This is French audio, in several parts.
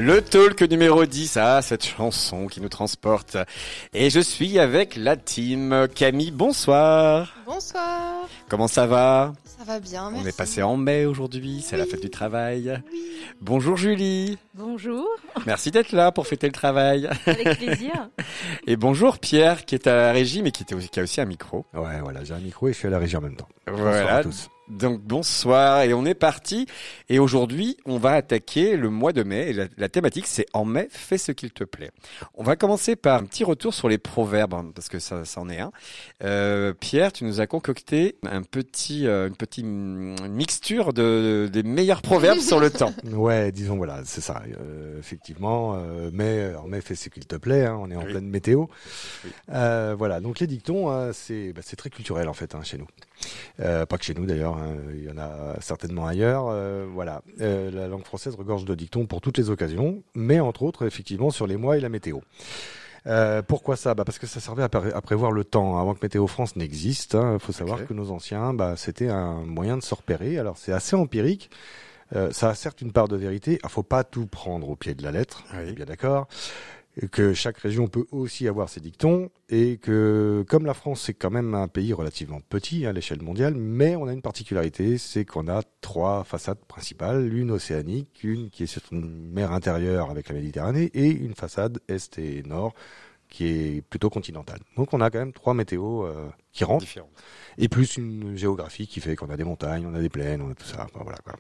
Le talk numéro 10, cette chanson qui nous transporte. Et je suis avec la team. Camille, bonsoir. Bonsoir. Comment ça va ? Ça va bien, merci. On est passé en mai aujourd'hui, c'est la fête du travail. Oui. Bonjour Julie. Bonjour. Merci d'être là pour fêter le travail. Avec plaisir. Et bonjour Pierre qui est à la régie mais qui a aussi un micro. Ouais, voilà, j'ai un micro et je suis à la régie en même temps. Voilà. Bonsoir à tous. Donc bonsoir et on est parti et aujourd'hui on va attaquer le mois de mai et la thématique c'est en mai fais ce qu'il te plaît. On va commencer par un petit retour sur les proverbes parce que ça en est un. Pierre, tu nous as concocté une petite mixture des meilleurs proverbes sur le temps. Ouais, disons voilà, c'est ça. Effectivement, en mai fais ce qu'il te plaît. Hein, on est en pleine météo. Oui. Voilà, donc les dictons, c'est très culturel en fait chez nous. Pas que chez nous d'ailleurs, hein, il y en a certainement ailleurs. Voilà, la langue française regorge de dictons pour toutes les occasions, mais entre autres effectivement sur les mois et la météo. Pourquoi ça ? Parce que ça servait à prévoir le temps avant que Météo France n'existe. Il faut savoir que nos anciens, c'était un moyen de se repérer. Alors c'est assez empirique. Ça a certes une part de vérité. Il faut pas tout prendre au pied de la lettre. Oui. Bien d'accord. Et que chaque région peut aussi avoir ses dictons et que comme la France c'est quand même un pays relativement petit à l'échelle mondiale, mais on a une particularité, c'est qu'on a 3 façades principales, une océanique, une qui est sur une mer intérieure avec la Méditerranée et une façade est et nord qui est plutôt continentale. Donc on a quand même 3 météos qui rentrent différentes. Et plus une géographie qui fait qu'on a des montagnes, on a des plaines, on a tout ça. Voilà quoi.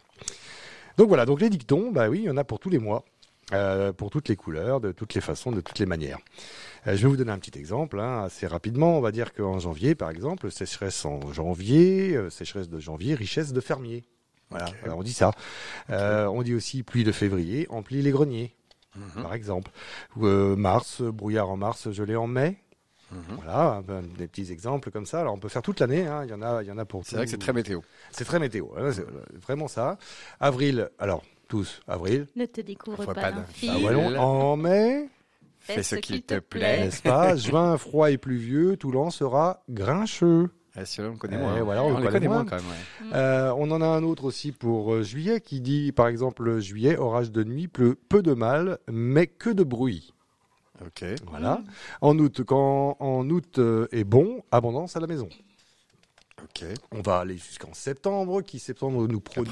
Donc les dictons, oui, il y en a pour tous les mois. Pour toutes les couleurs, de toutes les façons, de toutes les manières. Je vais vous donner un petit exemple, assez rapidement. On va dire qu'en janvier, par exemple, sécheresse en janvier, sécheresse de janvier, richesse de fermier. Voilà, okay. Alors on dit ça. On dit aussi pluie de février, emplit les greniers, par exemple. Mars, brouillard en mars, gelée en mai. Voilà, des petits exemples comme ça. Alors on peut faire toute l'année, il y en a pour tout. C'est vrai que c'est très météo. C'est très météo, c'est vraiment ça. Avril, alors tous, avril. Ne te découvre pas d'un fil. En mai, fais ce qu'il te plaît. N'est-ce pas ? Juin, froid et pluvieux, Toulon sera grincheux. Celui-là, on le connaît moins. Voilà, on le connaît moins quand même. Ouais. On en a un autre aussi pour juillet qui dit, par exemple, juillet, orage de nuit, pleut peu de mal, mais que de bruit. Ok. Voilà. En août, quand en août est bon, abondance à la maison. Ok. On va aller jusqu'en septembre, qui septembre nous produit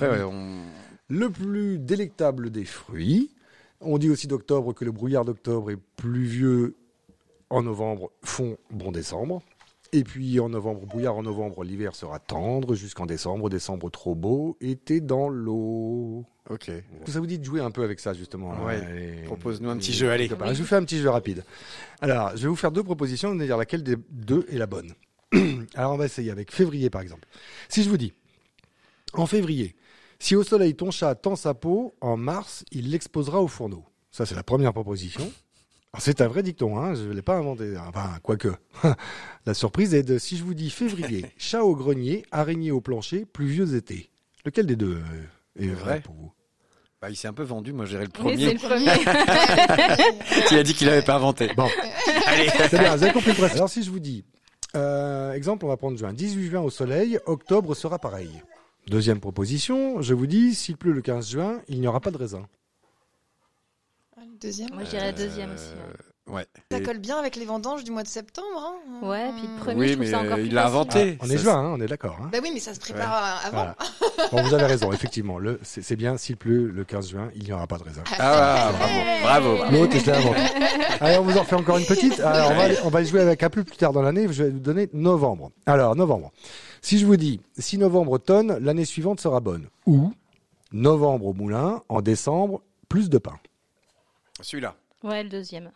le plus délectable des fruits. On dit aussi d'octobre que le brouillard d'octobre est pluvieux en novembre, fond bon décembre. Et puis en novembre, brouillard en novembre, l'hiver sera tendre jusqu'en décembre, décembre trop beau, été dans l'eau. Ok. Ça vous dit de jouer un peu avec ça justement. Ouais. Propose-nous un petit jeu, allez. Je vous fais un petit jeu rapide. Alors, je vais vous faire 2 propositions, vous allez dire laquelle des 2 est la bonne. Alors on va essayer avec février par exemple. Si je vous dis, en février, si au soleil ton chat tend sa peau, en mars, il l'exposera au fourneau. Ça c'est la première proposition. Alors, c'est un vrai dicton, je ne l'ai pas inventé, quoique. La surprise est de, si je vous dis février, chat au grenier, araignée au plancher, pluvieux été. Lequel des 2 est vrai pour vous ? Il s'est un peu vendu, moi j'irais le premier. Oui, c'est le premier. Tu as dit qu'il n'avait pas inventé. Bon, allez. C'est bien, vous avez compris le principe. Alors si je vous dis, exemple, on va prendre juin. 18 juin au soleil, octobre sera pareil. Deuxième proposition, je vous dis, s'il pleut le 15 juin, il n'y aura pas de raisin. Le deuxième. Moi, je dirais la deuxième aussi. Ouais. Ça colle bien avec les vendanges du mois de septembre. Ouais, puis le premier, je trouve ça encore plus il l'a inventé. On est juin, on est d'accord. Oui, mais ça se prépare avant. Voilà. Bon, vous avez raison, effectivement. C'est bien, s'il pleut le 15 juin, il n'y aura pas de raisin. Bravo. L'autre, je l'ai inventé. Allez, on vous en fait encore une petite. Alors, on va y jouer avec un peu plus tard dans l'année. Je vais vous donner novembre. Alors, novembre. Si je vous dis, si novembre tonne, l'année suivante sera bonne. Ou, novembre au moulin, en décembre, plus de pain. Celui-là. Ouais, le deuxième.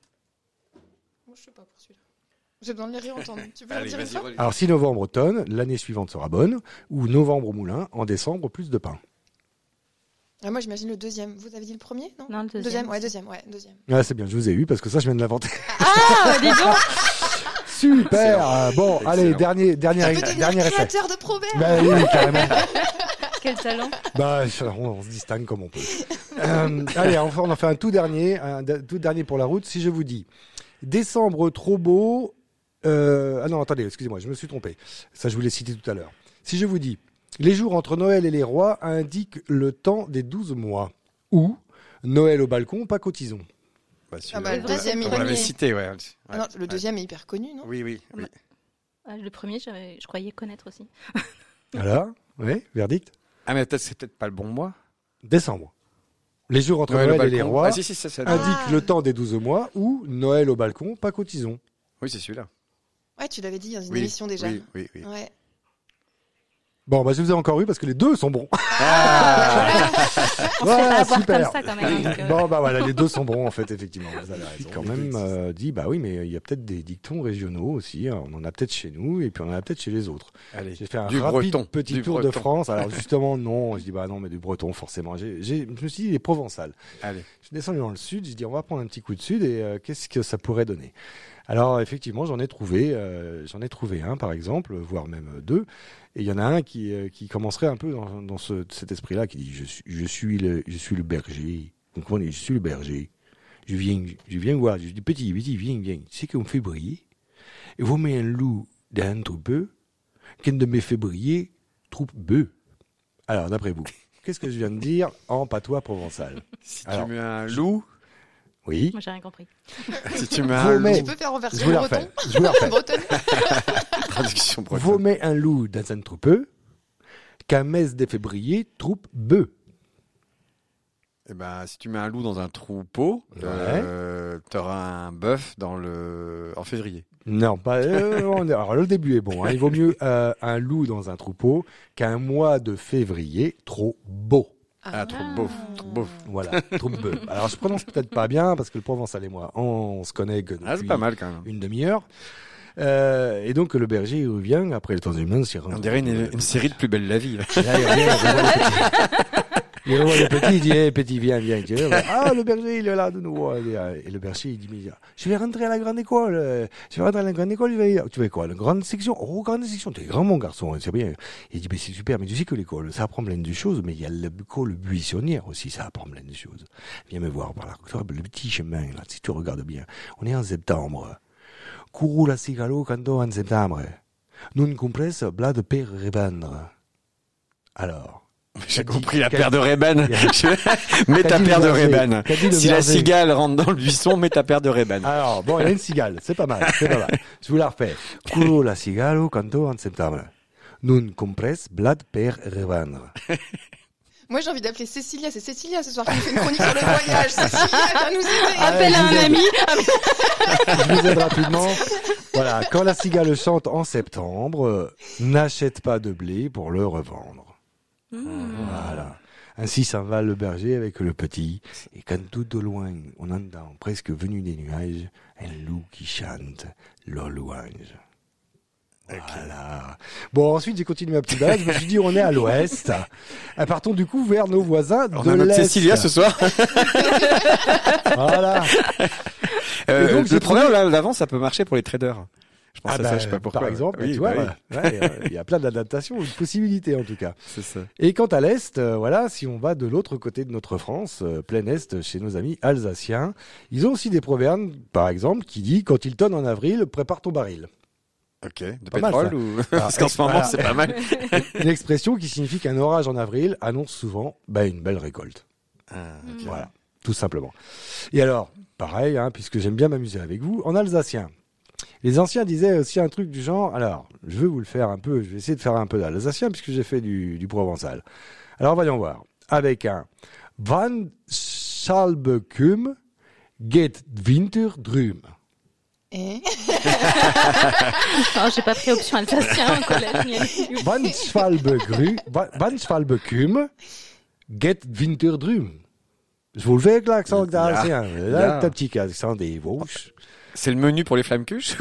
Moi, je sais pas pour celui-là. J'ai besoin de les réentendre. Tu peux me dire ça ? Alors, si novembre tonne, l'année suivante sera bonne. Ou novembre au moulin, en décembre, plus de pain. Moi, j'imagine le deuxième. Vous avez dit le premier, non ? Non, le deuxième. Deuxième. Ah, c'est bien, je vous ai eu parce que ça, je viens de l'inventer. Ah, dis donc. Super. Bon, excellent. Allez, dernier essai. Créateur de proverbes. Oui, carrément. Quel talent. On se distingue comme on peut. Allez, on en fait un tout dernier pour la route. Si je vous dis décembre trop beau. Non, attendez, excusez-moi, je me suis trompé. Ça, je vous l'ai cité tout à l'heure. Si je vous dis les jours entre Noël et les rois indiquent le temps des 12 mois. Ou Noël au balcon, pas cotisons. Bah, Ah bah, le deuxième, on il l'avait est- cité, ouais. Ah non, le deuxième est hyper connu, non? Oui. Ah, le premier, je croyais connaître aussi. Voilà, oui, verdict. Ah, mais c'est peut-être pas le bon mois. Décembre. Les jours entre Noël au Noël et les balcon. rois Ah, si, ça. indiquent le temps des 12 mois ou Noël au balcon, pas cotisons. Oui, c'est celui-là. Ouais, tu l'avais dit dans une Oui, émission déjà. Oui. Ouais. Bon, bah je vous ai encore eu parce que les deux sont bons. On se fait pas avoir super. comme ça quand même. Donc, Bon, bah voilà, les deux sont bons en fait, effectivement. Vous avez raison. Quand même dit, bah oui, mais il y a peut-être des dictons régionaux aussi. On en a peut-être chez nous et puis on en a peut-être chez les autres. Allez, J'ai fait un du rapide breton. petit Du tour de breton. France. Alors justement, non. Je dis, bah non, mais du breton, forcément. Je me suis dit, les provençales. Allez. Je suis descendu dans le sud. Je dis, on va prendre un petit coup de sud et qu'est-ce que ça pourrait donner? Alors effectivement, j'en ai trouvé un par exemple, voire même deux. Et il y en a un qui commencerait un peu dans cet esprit-là, qui dit je suis le berger. Donc on dit je suis le berger. Je viens voir. Je dis petit, viens. Tu sais qu'on me fait briller. Et vous mettez un loup dans un troupeau. Qu'un de mes fait briller, troupe bœuf. Alors d'après vous, qu'est-ce que je viens de dire en patois provençal? Si Alors, tu mets un loup, Oui. moi, j'ai rien compris. si tu mets Vous un mettez- loup, Tu peux faire en Je version vous la breton? refais. Je vous la refais. Bretonne. traduction Vous bretonne. mettez un loup dans un troupeau, qu'un mes de février troupe bœuf. Eh ben, si tu mets un loup dans un troupeau, t'auras un bœuf en février. Non, pas. Alors le début est bon. Hein. Il vaut mieux un loup dans un troupeau qu'un mois de février trop beau. Ah, trop beau. Voilà, trop bœuf. Alors je prononce peut-être pas bien parce que le provençal et moi, on se connaît que Ah, c'est depuis pas mal quand même. une demi-heure. Et donc le berger il revient après le temps du monde. On dirait une série de Plus belle la vie. Là. Là, il revient, il revoit le petit, il dit, hey, petit, viens. Ah, le berger, il est là de nouveau. Et le berger, il dit, mais, je vais rentrer à la grande école. Il va, tu vas quoi, la grande section? Oh, grande section, t'es grand, mon garçon, c'est bien. Il dit, mais c'est super, mais tu sais que l'école, ça apprend plein de choses, mais il y a l'école buissonnière aussi, ça apprend plein de choses. Viens me voir par là, le petit chemin, là, si tu regardes bien. On est en septembre. Courou la cigalo, canto en septembre. Nun compresse, blade per revendre. Alors. J'ai Qu'a compris dit- la qu'a paire de Ray-Ban. Mets Qu'a ta dit paire le de berger Ray-Ban. Qu'a dit le Si la berger cigale rentre dans le buisson, mets ta paire de Ray-Ban. Alors, bon, il y a une cigale, c'est pas mal. Je vous la refais. Culo la cigale, canto en septembre. Nun compresse, blad per revendre. Moi, j'ai envie d'appeler Cécilia. C'est Cécilia ce soir qui nous fait une chronique sur le voyage. Cécilia, viens nous aider. Appelle à un ami. Je vous aide rapidement. Voilà, quand la cigale chante en septembre, n'achète pas de blé pour le revendre. Voilà. Ainsi s'en va le berger avec le petit, et quand tout au loin on entend, presque venu des nuages, un loup qui chante le louange. Voilà. Bon, ensuite j'ai continué ma petite balade, je me suis dit on est à l'ouest. Partons du coup vers nos voisins On de a notre l'est. Cécilia ce soir. Voilà. Et donc, j'ai Le problème là, d'avant, ça peut marcher pour les traders. Je pense Ah à bah, ça, je sais pas pourquoi. par exemple, Oui, tu vois, bah oui, il y a plein d'adaptations, de possibilités en tout cas. c'est ça. Et quant à l'Est, voilà, si on va de l'autre côté de notre France, plein Est, chez nos amis alsaciens, ils ont aussi des proverbes, par exemple, qui dit « Quand il tonne en avril, prépare ton baril Ok. De Pas mal, pétrole ça. ou Alors, parce qu'en ce moment, voilà. c'est pas mal. ». Une expression qui signifie qu'un orage en avril annonce souvent une belle récolte. Ah, ok. Voilà, tout simplement. Et alors, pareil, hein, puisque j'aime bien m'amuser avec vous, en alsacien, les anciens disaient aussi un truc du genre, alors, je vais vous le faire un peu, je vais essayer de faire un peu d'alsacien puisque j'ai fait du provençal. Alors, voyons voir. Avec un Van Schalbekum geht Winter drüm. Et Non, j'ai pas pris option alsacien au collège. Van Schalbekum geht Winter drüm. Je vous le fais avec l'accent alsacien. Là, ta petit accent des Vosges. C'est le menu pour les flammes cuches.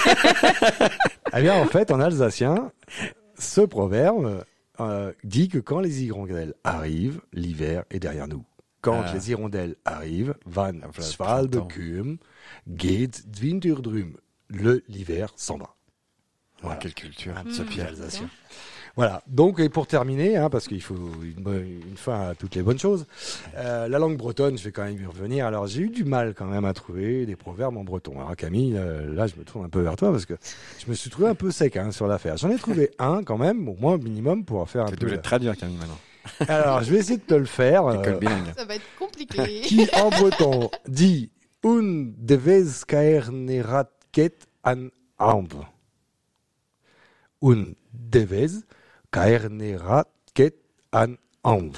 Eh bien, en fait, en alsacien, ce proverbe dit que quand les hirondelles arrivent, l'hiver est derrière nous. Quand les hirondelles arrivent, van Schwalbekum geht Winter drüm. L'hiver s'en va. Voilà. Quelle culture. Ce pied alsacien. Voilà. Donc, et pour terminer, hein, parce qu'il faut une fin à toutes les bonnes choses, la langue bretonne, je vais quand même y revenir. Alors, j'ai eu du mal quand même à trouver des proverbes en breton. Alors, Camille, là, je me tourne un peu vers toi parce que je me suis trouvé un peu sec sur l'affaire. J'en ai trouvé un quand même, au moins au minimum, pour faire un Tu peu. dois le traduire, Camille, maintenant. Alors, je vais essayer de te le faire. École bilingue. ça va être compliqué. compliqué. qui en breton dit un devez caer nerat ket an amb. Un devez caer nerat ket an amb.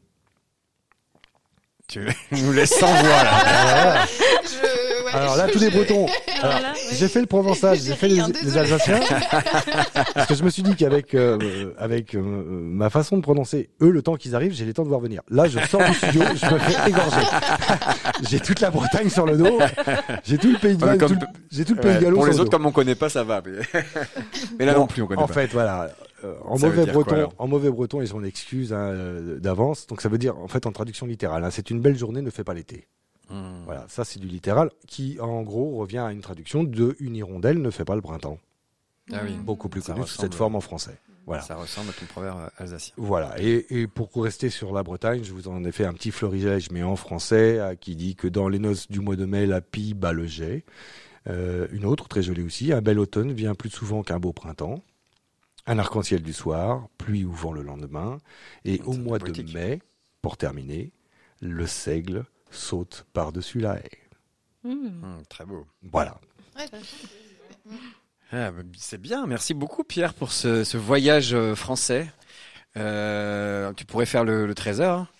Tu nous laisses sans voix là. Alors là, tous les Bretons. Alors, Voilà, ouais. j'ai fait le provençal, j'ai fait rien, les désolée. Alsaciens. Parce que je me suis dit qu'avec ma façon de prononcer, eux, le temps qu'ils arrivent, j'ai les temps de voir venir. Là, je sors du studio, je me fais égorger. J'ai toute la Bretagne sur le dos. J'ai tout le pays de Galles, Comme- j'ai tout le pays de Gallo pour sur les le autres, dos. comme on connaît pas, ça va. Mais là Bon, non plus, on connaît en pas. fait, voilà. En Ça veut mauvais dire quoi, breton, alors en mauvais breton, ils ont une excuse d'avance. Donc ça veut dire, en fait, en traduction littérale, c'est une belle journée, ne fait pas l'été. Voilà, ça c'est du littéral qui, en gros, revient à une traduction de une hirondelle ne fait pas le printemps. Ah oui. Beaucoup plus Ça connu sous ressemble. cette forme en français. Voilà. Ça ressemble à ton proverbe alsacien. Voilà. Et pour rester sur la Bretagne, je vous en ai fait un petit florilège, mais en français, qui dit que dans les noces du mois de mai, la pie bat le jet. Une autre, très jolie aussi, un bel automne vient plus souvent qu'un beau printemps. Un arc-en-ciel du soir, pluie ou vent le lendemain. Et au C'est mois poétique. de mai, pour terminer, le seigle saute par-dessus la haie. Très beau. Voilà. Ouais, Ah, bah, c'est bien. Merci beaucoup, Pierre, pour ce voyage français. Tu pourrais faire le trésor. Hein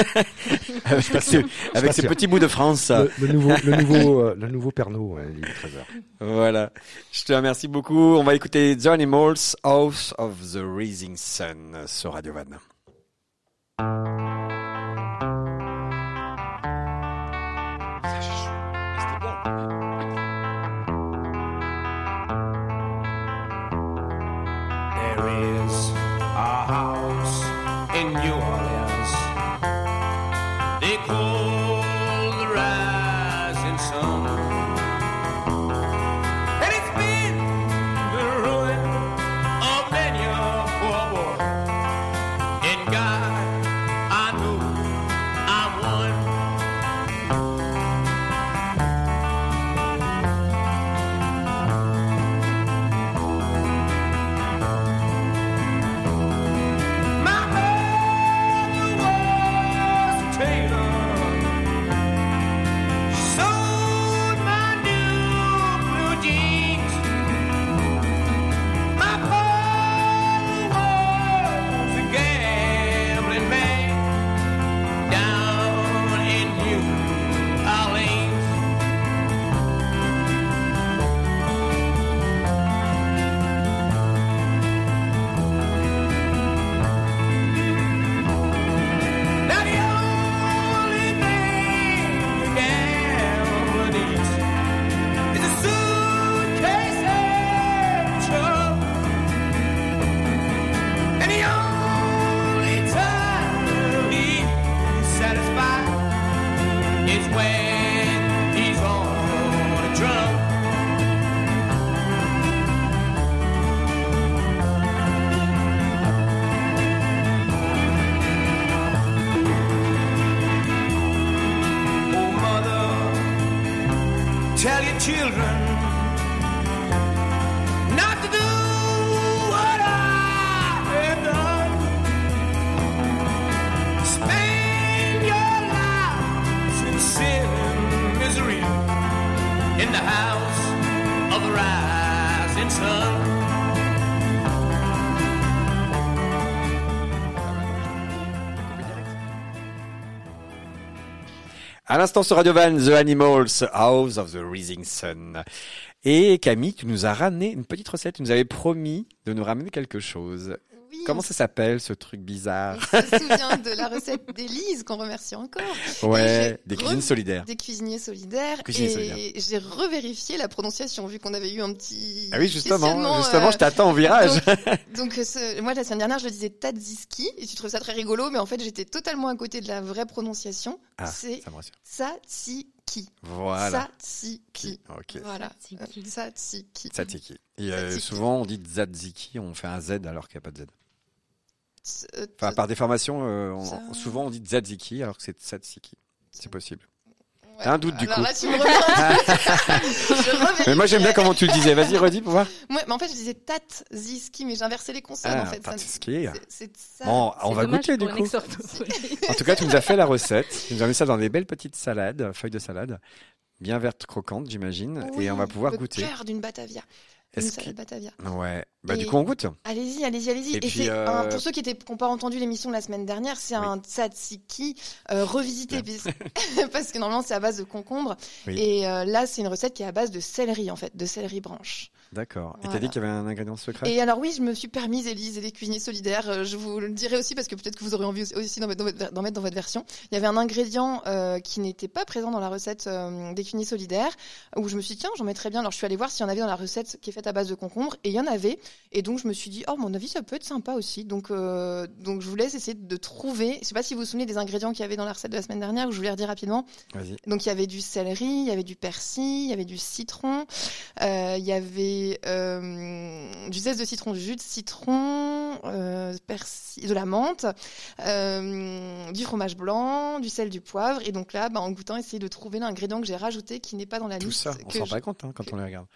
avec ces petits bouts de France. Le nouveau Pernod, il est 13h. Voilà. Je te remercie beaucoup. On va écouter The Animals, House of the Rising Sun sur Radio Van. There is a house in New Orleans they call the Rising Sun, and it's been the ruin of many a poor boy. And God, I know I'm one. My mother was a tailor. She sewed my new blue jeans. My father was a gambling man down in New Orleans. Now the only thing a gambler needs is a suitcase and trouble, and the only time he's satisfied is when he's on a drum. Oh, mother, tell your children not to do what I have done. Spend your lives in sin and misery in the house of the rising sun. À l'instant sur Radio Van, The Animals, House of the Rising Sun. Et Camille, tu nous as ramené une petite recette. Tu nous avais promis de nous ramener quelque chose. Oui, Comment ça s'appelle, ce truc bizarre? on se souvient de la recette d'Élise, qu'on remercie encore. Ouais, Et des j'ai cuisines solidaires. Des cuisiniers solidaires. Cuisiniers et solidaires. j'ai revérifié la prononciation, vu qu'on avait eu un petit Ah oui, justement, questionnement, je t'attends au virage. Donc moi, la semaine dernière, je le disais Tadziski, et tu trouves ça très rigolo, mais en fait, j'étais totalement à côté de la vraie prononciation. Ah, C'est ça me rassure. Tzatziki. Voilà. Tzatziki. Ok. Voilà. Tzatziki. Tzatziki. Tzatziki. Et Tzatziki. souvent, on dit tzatziki, on fait un Z alors qu'il n'y a pas de Z. Tz- Enfin, par déformation, Ça- souvent on dit tzatziki alors que c'est tzatziki. C'est possible. T'as un doute du Alors coup. là, tu me reviens. Je revérifie. Mais moi j'aime bien comment tu le disais. Vas-y, redis pour voir. Ouais, mais en fait, je disais Tatziski, mais j'ai inversé les consonnes en fait. pas de Ça- ski. c'est ça. Bon, on C'est va dommage goûter du pour une coup. exortophonie. En tout cas, tu nous as fait la recette. Tu nous as mis ça dans des belles petites salades, feuilles de salade, bien vertes croquantes, j'imagine, Oui, et on va pouvoir le goûter. cœur d'une Batavia. Une Est-ce salade que... Batavia. Ouais. Bah du Et- coup, on goûte. Allez-y, allez-y, allez-y. Et Et, puis, c'est pour ceux qui n'ont pas entendu l'émission la semaine dernière, c'est Oui. un tzatziki revisité parce que normalement c'est à base de concombre Oui. et là c'est une recette qui est à base de céleri en fait, de céleri branche. D'accord. Et t'as Voilà. dit qu'il y avait un ingrédient secret. Et alors oui, je me suis permise, Élise et les cuisiniers solidaires, je vous le dirai aussi parce que peut-être que vous aurez envie aussi d'en mettre dans votre version. Il y avait un ingrédient qui n'était pas présent dans la recette des cuisiniers solidaires où je me suis dit tiens, j'en mettrais bien. Alors je suis allée voir s'il y en avait dans la recette qui est faite à base de concombre et il y en avait. Et donc je me suis dit oh, à mon avis ça peut être sympa aussi. Donc je vous laisse essayer de trouver. Je sais pas si vous vous souvenez des ingrédients qu'il y avait dans la recette de la semaine dernière, je vous les redire rapidement. Vas-y. Donc il y avait du céleri, il y avait du persil, il y avait du citron, il y avait du zeste de citron, du jus de citron, persil, de la menthe, du fromage blanc, du sel, du poivre. Et donc là, en goûtant, essayez de trouver l'ingrédient que j'ai rajouté qui n'est pas dans la Tout liste. ça, on que s'en rend je- pas compte quand on les regarde.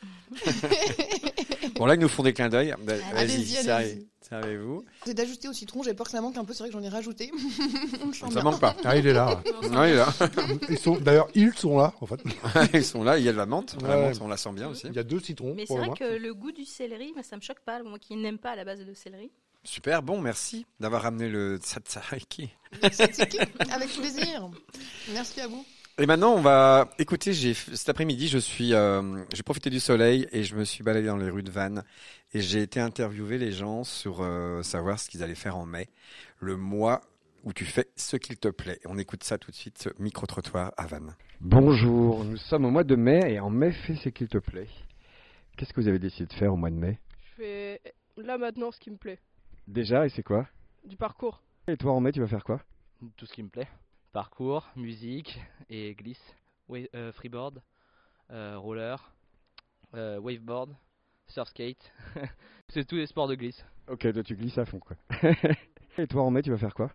Bon là, ils nous font des clins d'œil. Bah, Vas-y, Allez-y, allez-y. servez-vous. C'est d'ajouter au citron, j'ai peur que ça manque un peu, c'est vrai que j'en ai rajouté. On le sent Ça bien. manque pas. Ah, il est là. Ouais, là. D'ailleurs, ils sont là, en fait. Ils sont là. Il y a de la menthe. La Ouais. menthe, on la sent bien aussi. Il y a 2 citrons. Mais c'est pour le vrai moment. que le goût du céleri, moi, ça me choque pas. Moi qui n'aime pas à la base de céleri. Super. Bon, merci d'avoir ramené le tzatziki. Avec plaisir. Merci à vous. Et maintenant, on va écouter. Cet après-midi, j'ai profité du soleil et je me suis baladé dans les rues de Vannes et j'ai été interviewer les gens sur savoir ce qu'ils allaient faire en mai, le mois où tu fais ce qu'il te plaît. On écoute ça tout de suite, ce micro-trottoir à Vannes. Bonjour, nous sommes au mois de mai et en mai, fais ce qu'il te plaît. Qu'est-ce que vous avez décidé de faire au mois de mai? Je fais là maintenant ce qui me plaît. Déjà, et c'est quoi? Du parcours. Et toi en mai, tu vas faire quoi? Tout ce qui me plaît. Parcours, musique et glisse. Freeboard, roller, waveboard, surf skate. C'est tous les sports de glisse. Ok, toi tu glisses à fond quoi. Et toi en mai, tu vas faire quoi?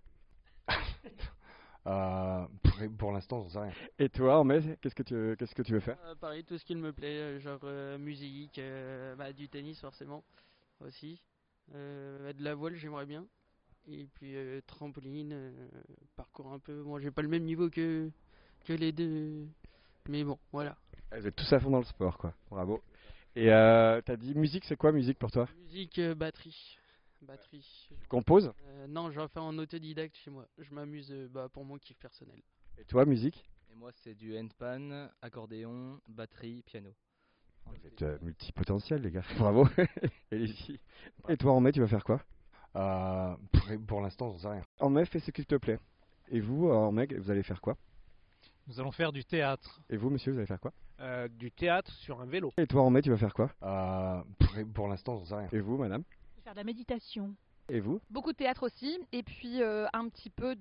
Pour l'instant, j'en sais rien. Et toi en mai, qu'est-ce que tu veux faire? Pareil, tout ce qui me plaît, genre musique, du tennis forcément aussi. De la voile, j'aimerais bien. Et puis trampoline, parcours un peu. Moi, j'ai pas le même niveau que les deux. Mais bon, voilà. Vous êtes tous à fond dans le sport quoi. Bravo. Et t'as dit musique, c'est quoi musique pour toi? Musique, batterie. Batterie. Tu composes? Non, j'en fais en autodidacte chez moi. Je m'amuse pour mon kiff personnel. Et toi musique? Et moi, c'est du handpan, accordéon, batterie, piano. Vous êtes multipotentiel les gars. Bravo. Allez-y. Et toi en mai, tu vas faire quoi? Pour l'instant, j'en sais rien. En mai, fais ce qu'il te plaît. Et vous, en mai, vous allez faire quoi? Nous allons faire du théâtre. Et vous, monsieur, vous allez faire quoi? Du théâtre sur un vélo. Et toi en mai, tu vas faire quoi? Pour l'instant, j'en sais rien. Et vous, madame? Faire de la méditation. Et vous? Beaucoup de théâtre aussi, et puis un petit peu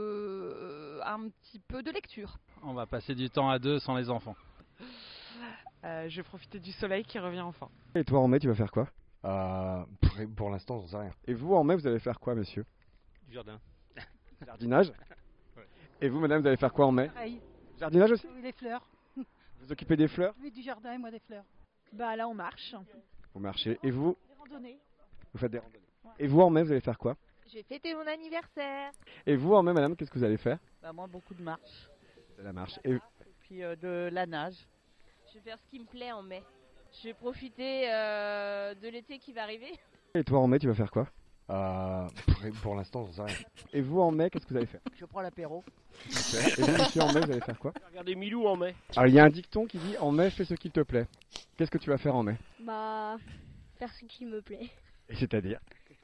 de lecture. On va passer du temps à deux sans les enfants. Je vais profiter du soleil qui revient enfin. Et toi en mai, tu vas faire quoi? Pour l'instant, j'en sais rien. Et vous, en mai, vous allez faire quoi, monsieur? Du jardin. Jardinage? Ouais. Et vous, madame, vous allez faire quoi en mai? Pareil, Jardinage aussi? oui, les fleurs. Vous occupez des fleurs? Oui, du jardin et moi des fleurs. Bah là, on marche. Vous marchez. Et vous? Des randonnées. Vous faites des randonnées. Et vous, en mai, vous allez faire quoi? Je vais fêter mon anniversaire. Et vous, en mai, madame, qu'est-ce que vous allez faire? Bah moi, beaucoup de marche. De la marche. Et Puis de la nage. Je vais faire ce qui me plaît en mai. Je vais profiter de l'été qui va arriver. Et toi, en mai, tu vas faire quoi? Pour l'instant, j'en sais rien. Et vous, en mai, qu'est-ce que vous allez faire? Je prends l'apéro. Et vous, monsieur, en mai, vous allez faire quoi? Regardez Milou en mai. Alors, il y a un dicton qui dit en mai, fais ce qu'il te plaît. Qu'est-ce que tu vas faire en mai? Bah, faire ce qui me plaît. Et c'est-à-dire?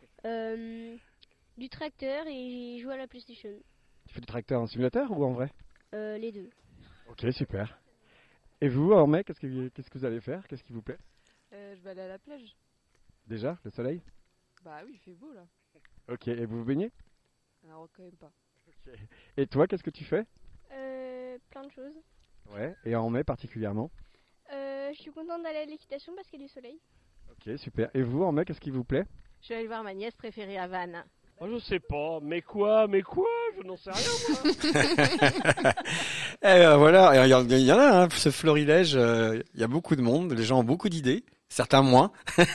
Du tracteur et jouer à la PlayStation. Tu fais du tracteur en simulateur ou en vrai? Les deux. Ok, super. Et vous, en mai, qu'est-ce que vous allez faire? Qu'est-ce qui vous plaît? Je vais aller à la plage. Déjà, le soleil? Bah oui, il fait beau là. Ok, et vous vous baignez? Alors quand même pas. Et toi, qu'est-ce que tu fais? Plein de choses. Ouais, et en mai particulièrement? Je suis contente d'aller à l'équitation parce qu'il y a du soleil. Ok, super. Et vous, en mai, qu'est-ce qui vous plaît? Je vais aller voir ma nièce préférée à Vannes. Oh, je sais pas, mais quoi, je n'en sais rien moi. Voilà, il y en a, hein, ce florilège, il y a beaucoup de monde, les gens ont beaucoup d'idées, certains moins.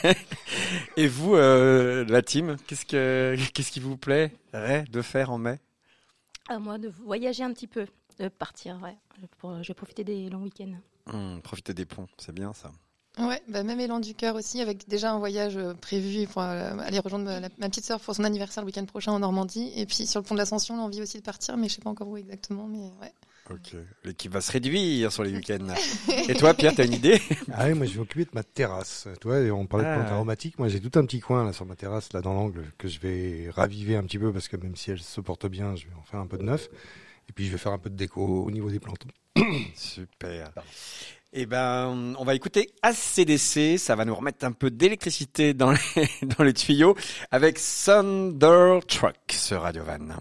Et vous, la team, qu'est-ce qui vous plairait de faire en mai? Moi, de voyager un petit peu, de partir, ouais. Je vais profiter des longs week-ends. Profiter des ponts, c'est bien ça. Ouais, même élan du cœur aussi, avec déjà un voyage prévu pour aller rejoindre ma petite sœur pour son anniversaire le week-end prochain en Normandie. Et puis sur le pont de l'Ascension, l'envie aussi de partir, mais je sais pas encore où exactement, mais ouais. Ok, l'équipe va se réduire sur les week-ends. Et toi, Pierre, t'as une idée? Ah oui, moi je vais m'occuper de ma terrasse. Tu vois, on parlait de plantes aromatiques. Moi j'ai tout un petit coin là sur ma terrasse, là dans l'angle, que je vais raviver un petit peu parce que même si elle se porte bien, je vais en faire un peu de neuf. Et puis je vais faire un peu de déco au niveau des plantes. Super. Eh ben, on va écouter AC/DC. Ça va nous remettre un peu d'électricité dans les tuyaux avec Thunderstruck sur Radio Van.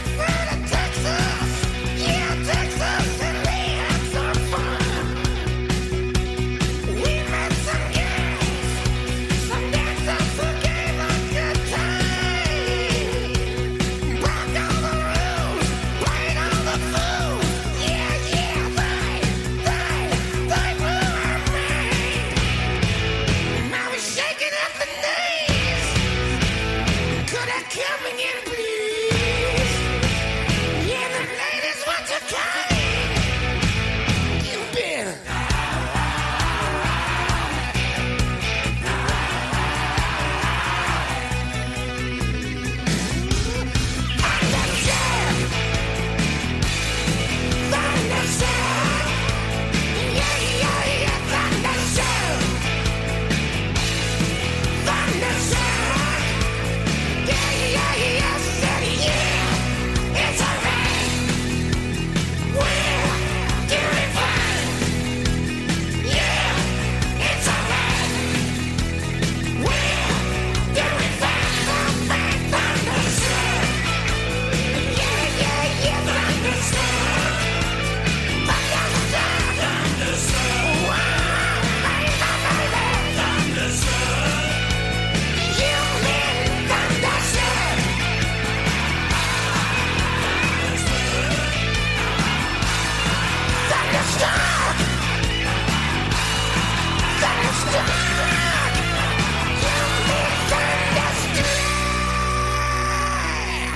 Texas, and we had some fun.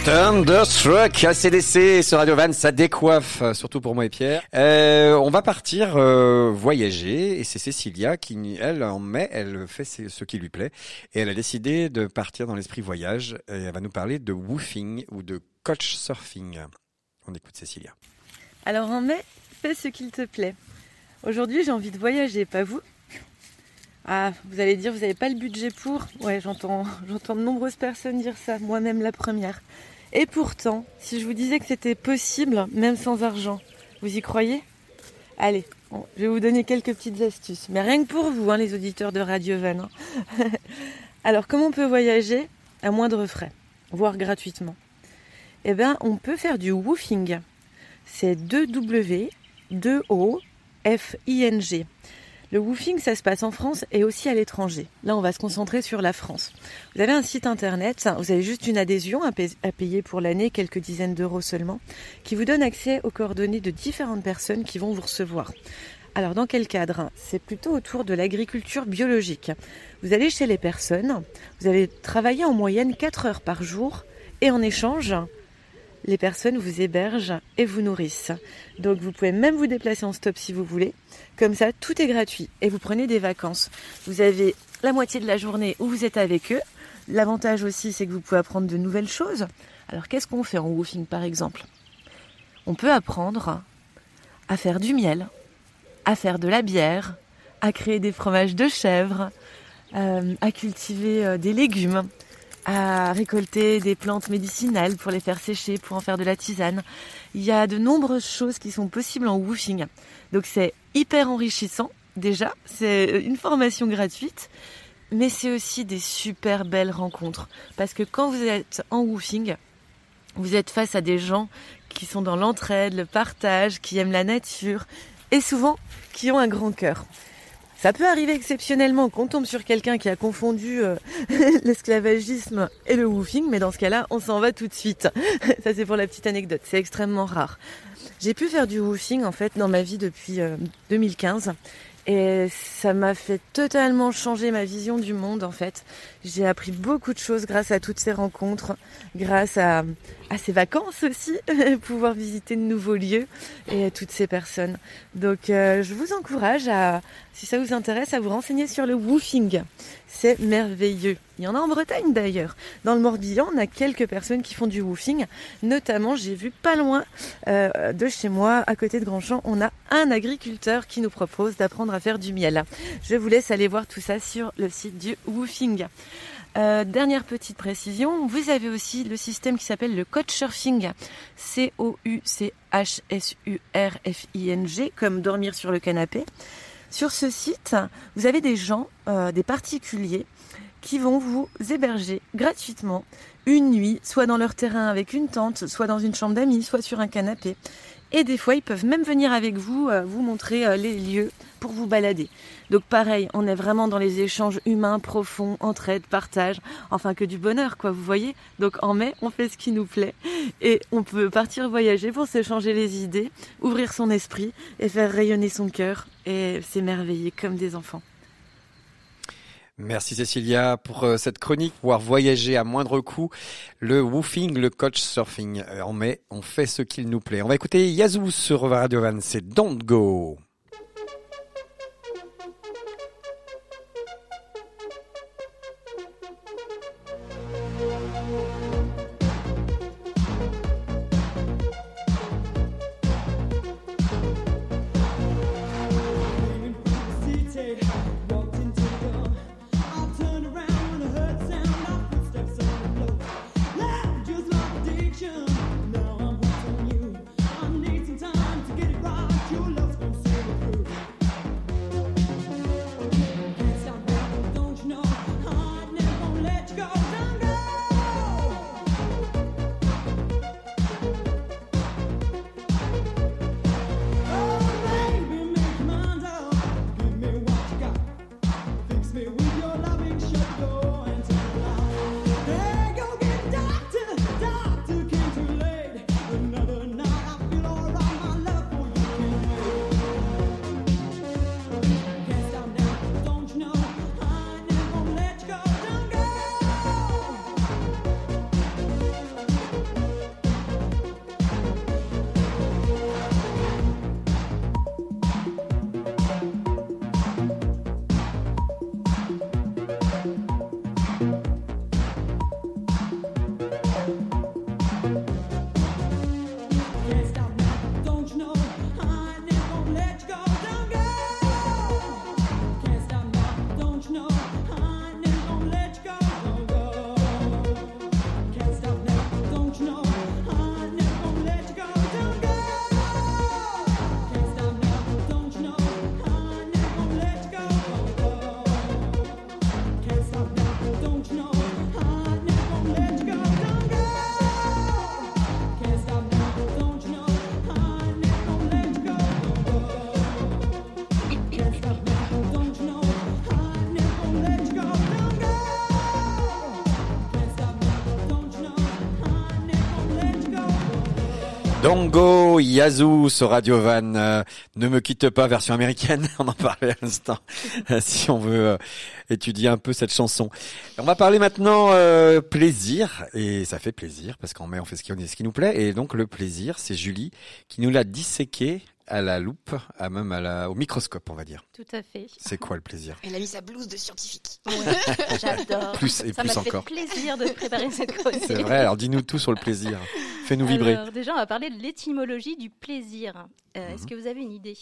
Thunderstruck, ACDC sur Radio Van, ça décoiffe, surtout pour moi et Pierre. On va partir voyager et c'est Cécilia qui, elle, en mai, elle fait ce qui lui plaît et elle a décidé de partir dans l'esprit voyage et elle va nous parler de woofing ou de couchsurfing. On écoute Cécilia. Alors en mai, fais ce qu'il te plaît. Aujourd'hui, j'ai envie de voyager, pas vous ? Ah, vous allez dire, vous n'avez pas le budget pour ? Ouais, j'entends de nombreuses personnes dire ça, moi-même la première. Et pourtant, si je vous disais que c'était possible, même sans argent, vous y croyez ? Allez, je vais vous donner quelques petites astuces. Mais rien que pour vous, les auditeurs de Radio Van. Alors, comment on peut voyager à moindre frais, voire gratuitement ? Eh bien, on peut faire du woofing. C'est 2W, 2O, F-I-N-G. Le woofing, ça se passe en France et aussi à l'étranger. Là, on va se concentrer sur la France. Vous avez un site internet, vous avez juste une adhésion à payer pour l'année, quelques dizaines d'euros seulement, qui vous donne accès aux coordonnées de différentes personnes qui vont vous recevoir. Alors, dans quel cadre ? C'est plutôt autour de l'agriculture biologique. Vous allez chez les personnes, vous allez travailler en moyenne 4 heures par jour et en échange, les personnes vous hébergent et vous nourrissent. Donc vous pouvez même vous déplacer en stop si vous voulez. Comme ça, tout est gratuit et vous prenez des vacances. Vous avez la moitié de la journée où vous êtes avec eux. L'avantage aussi, c'est que vous pouvez apprendre de nouvelles choses. Alors qu'est-ce qu'on fait en woofing par exemple ? On peut apprendre à faire du miel, à faire de la bière, à créer des fromages de chèvre, à cultiver des légumes, à récolter des plantes médicinales pour les faire sécher, pour en faire de la tisane. Il y a de nombreuses choses qui sont possibles en woofing. Donc c'est hyper enrichissant, déjà. C'est une formation gratuite, mais c'est aussi des super belles rencontres. Parce que quand vous êtes en woofing, vous êtes face à des gens qui sont dans l'entraide, le partage, qui aiment la nature, et souvent qui ont un grand cœur. Ça peut arriver exceptionnellement qu'on tombe sur quelqu'un qui a confondu l'esclavagisme et le woofing, mais dans ce cas-là, on s'en va tout de suite. Ça, c'est pour la petite anecdote. C'est extrêmement rare. J'ai pu faire du woofing, en fait, dans ma vie depuis 2015. Et ça m'a fait totalement changer ma vision du monde, en fait. J'ai appris beaucoup de choses grâce à toutes ces rencontres, grâce à ces vacances aussi, pouvoir visiter de nouveaux lieux et à toutes ces personnes. Donc, je vous encourage si ça vous intéresse, à vous renseigner sur le woofing. C'est merveilleux. Il y en a en Bretagne d'ailleurs. Dans le Morbihan, on a quelques personnes qui font du woofing. Notamment, j'ai vu pas loin de chez moi, à côté de Grandchamp, on a un agriculteur qui nous propose d'apprendre à faire du miel. Je vous laisse aller voir tout ça sur le site du woofing. Dernière petite précision, vous avez aussi le système qui s'appelle le couchsurfing. C-O-U-C-H-S-U-R-F-I-N-G, comme dormir sur le canapé. Sur ce site, vous avez des gens, des particuliers, qui vont vous héberger gratuitement une nuit, soit dans leur terrain avec une tente, soit dans une chambre d'amis, soit sur un canapé. Et des fois, ils peuvent même venir avec vous, vous montrer les lieux pour vous balader. Donc pareil, on est vraiment dans les échanges humains profonds, entraide, partage, enfin que du bonheur, quoi, vous voyez. Donc en mai, on fait ce qui nous plaît et on peut partir voyager pour s'échanger les idées, ouvrir son esprit et faire rayonner son cœur et s'émerveiller comme des enfants. Merci Cécilia pour cette chronique, pouvoir voyager à moindre coût, le woofing, le couchsurfing. En mai, on fait ce qu'il nous plaît. On va écouter Yazoo sur Radio Van, c'est Don't Go. Now I'm hooked on you. I need some time to get it right. Your love's gonna save Dongo Yazoo sur Radio Van. Ne me quitte pas, version américaine. On en parlait à l'instant. Si on veut étudier un peu cette chanson. On va parler maintenant plaisir. Et ça fait plaisir parce qu'en mai on fait ce qui nous plaît. Et donc le plaisir, c'est Julie qui nous l'a disséqué à la loupe, au microscope, on va dire. Tout à fait. C'est quoi le plaisir? Elle a mis sa blouse de scientifique. Ouais, j'adore. Plus et ça plus m'a encore. fait plaisir de préparer cette chronique. C'est vrai, alors dis-nous tout sur le plaisir. Fais-nous vibrer. Alors, déjà, on va parler de l'étymologie du plaisir. Est-ce que vous avez une idée?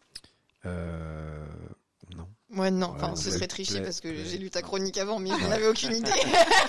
Non. Ouais, non, enfin, Ouais, ce serait tricher parce que j'ai lu ta non. chronique avant, mais je n'en avais aucune idée.